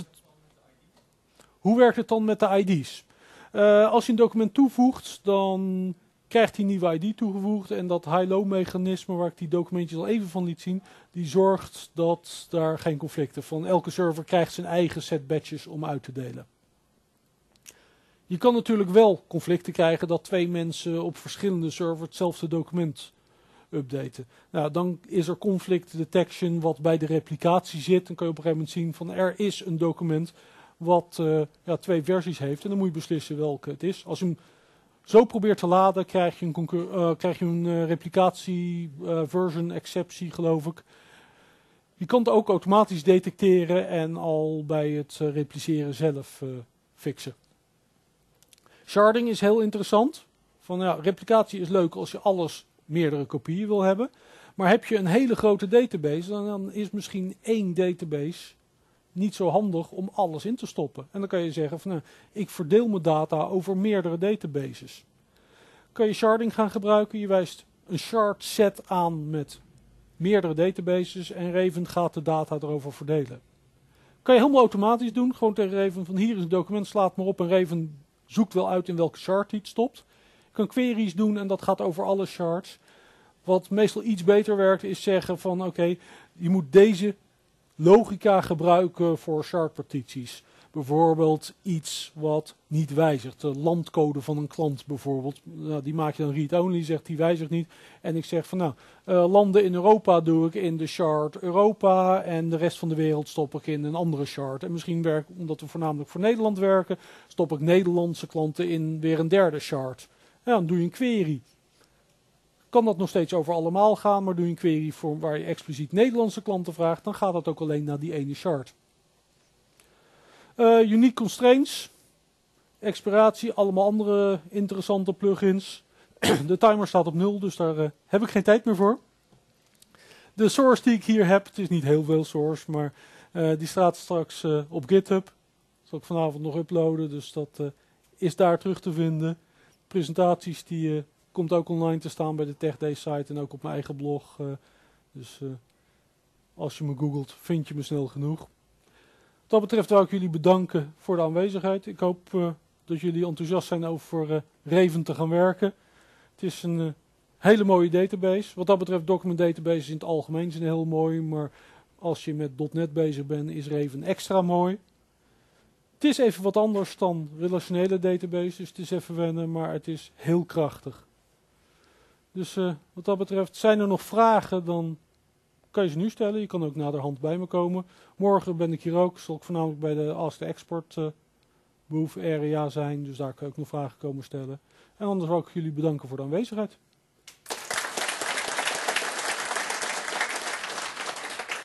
hoe werkt het dan met de ID's? Als je een document toevoegt, dan krijgt hij een nieuwe ID toegevoegd. En dat high-low mechanisme, waar ik die documentjes al even van liet zien, die zorgt dat daar geen conflicten van. Elke server krijgt zijn eigen set batches om uit te delen. Je kan natuurlijk wel conflicten krijgen dat 2 mensen op verschillende servers hetzelfde document updaten. Nou, dan is er conflict detection wat bij de replicatie zit. Dan kan je op een gegeven moment zien van er is een document wat 2 versies heeft. En dan moet je beslissen welke het is. Als je hem zo probeert te laden, krijg je een replicatie version exceptie, geloof ik. Je kan het ook automatisch detecteren en al bij het repliceren zelf fixen. Sharding is heel interessant. Replicatie is leuk als je meerdere kopieën wil hebben. Maar heb je een hele grote database, dan is misschien 1 database niet zo handig om alles in te stoppen. En dan kan je zeggen van ik verdeel mijn data over meerdere databases. Kan je sharding gaan gebruiken. Je wijst een shard set aan met meerdere databases en Raven gaat de data erover verdelen. Kan je helemaal automatisch doen. Gewoon tegen Raven van hier is een document, slaat maar op en Raven zoekt wel uit in welke shard hij het stopt. Je kan queries doen en dat gaat over alle shards. Wat meestal iets beter werkt is zeggen van oké, je moet deze logica gebruiken voor shard partities. bijvoorbeeld iets wat niet wijzigt. De landcode van een klant bijvoorbeeld, nou, die maak je dan read-only, zegt die wijzigt niet. En ik zeg van nou, landen in Europa doe ik in de chart Europa en de rest van de wereld stop ik in een andere chart. En misschien omdat we voornamelijk voor Nederland werken, stop ik Nederlandse klanten in weer een derde chart. Ja, dan doe je een query. Kan dat nog steeds over allemaal gaan, maar doe je een query waar je expliciet Nederlandse klanten vraagt, dan gaat dat ook alleen naar die ene chart. Unique constraints, expiratie, allemaal andere interessante plugins. De timer staat op 0, dus daar heb ik geen tijd meer voor. De source die ik hier heb, het is niet heel veel source, maar die staat straks op GitHub. Dat zal ik vanavond nog uploaden, dus dat is daar terug te vinden. Presentaties die komt ook online te staan bij de TechDay site en ook op mijn eigen blog. Dus als je me googelt, vind je me snel genoeg. Wat dat betreft wil ik jullie bedanken voor de aanwezigheid. Ik hoop dat jullie enthousiast zijn over Raven te gaan werken. Het is een hele mooie database. Wat dat betreft, document databases in het algemeen zijn heel mooi. Maar als je met .NET bezig bent, is Raven extra mooi. Het is even wat anders dan relationele databases. Dus het is even wennen, maar het is heel krachtig. Dus wat dat betreft, zijn er nog vragen, dan kan je ze nu stellen. Je kan ook naderhand bij me komen. Morgen ben ik hier ook. Zal ik voornamelijk bij de Ask the Export behoefte area zijn. Dus daar kan ik nog vragen komen stellen. En anders wil ik jullie bedanken voor de aanwezigheid.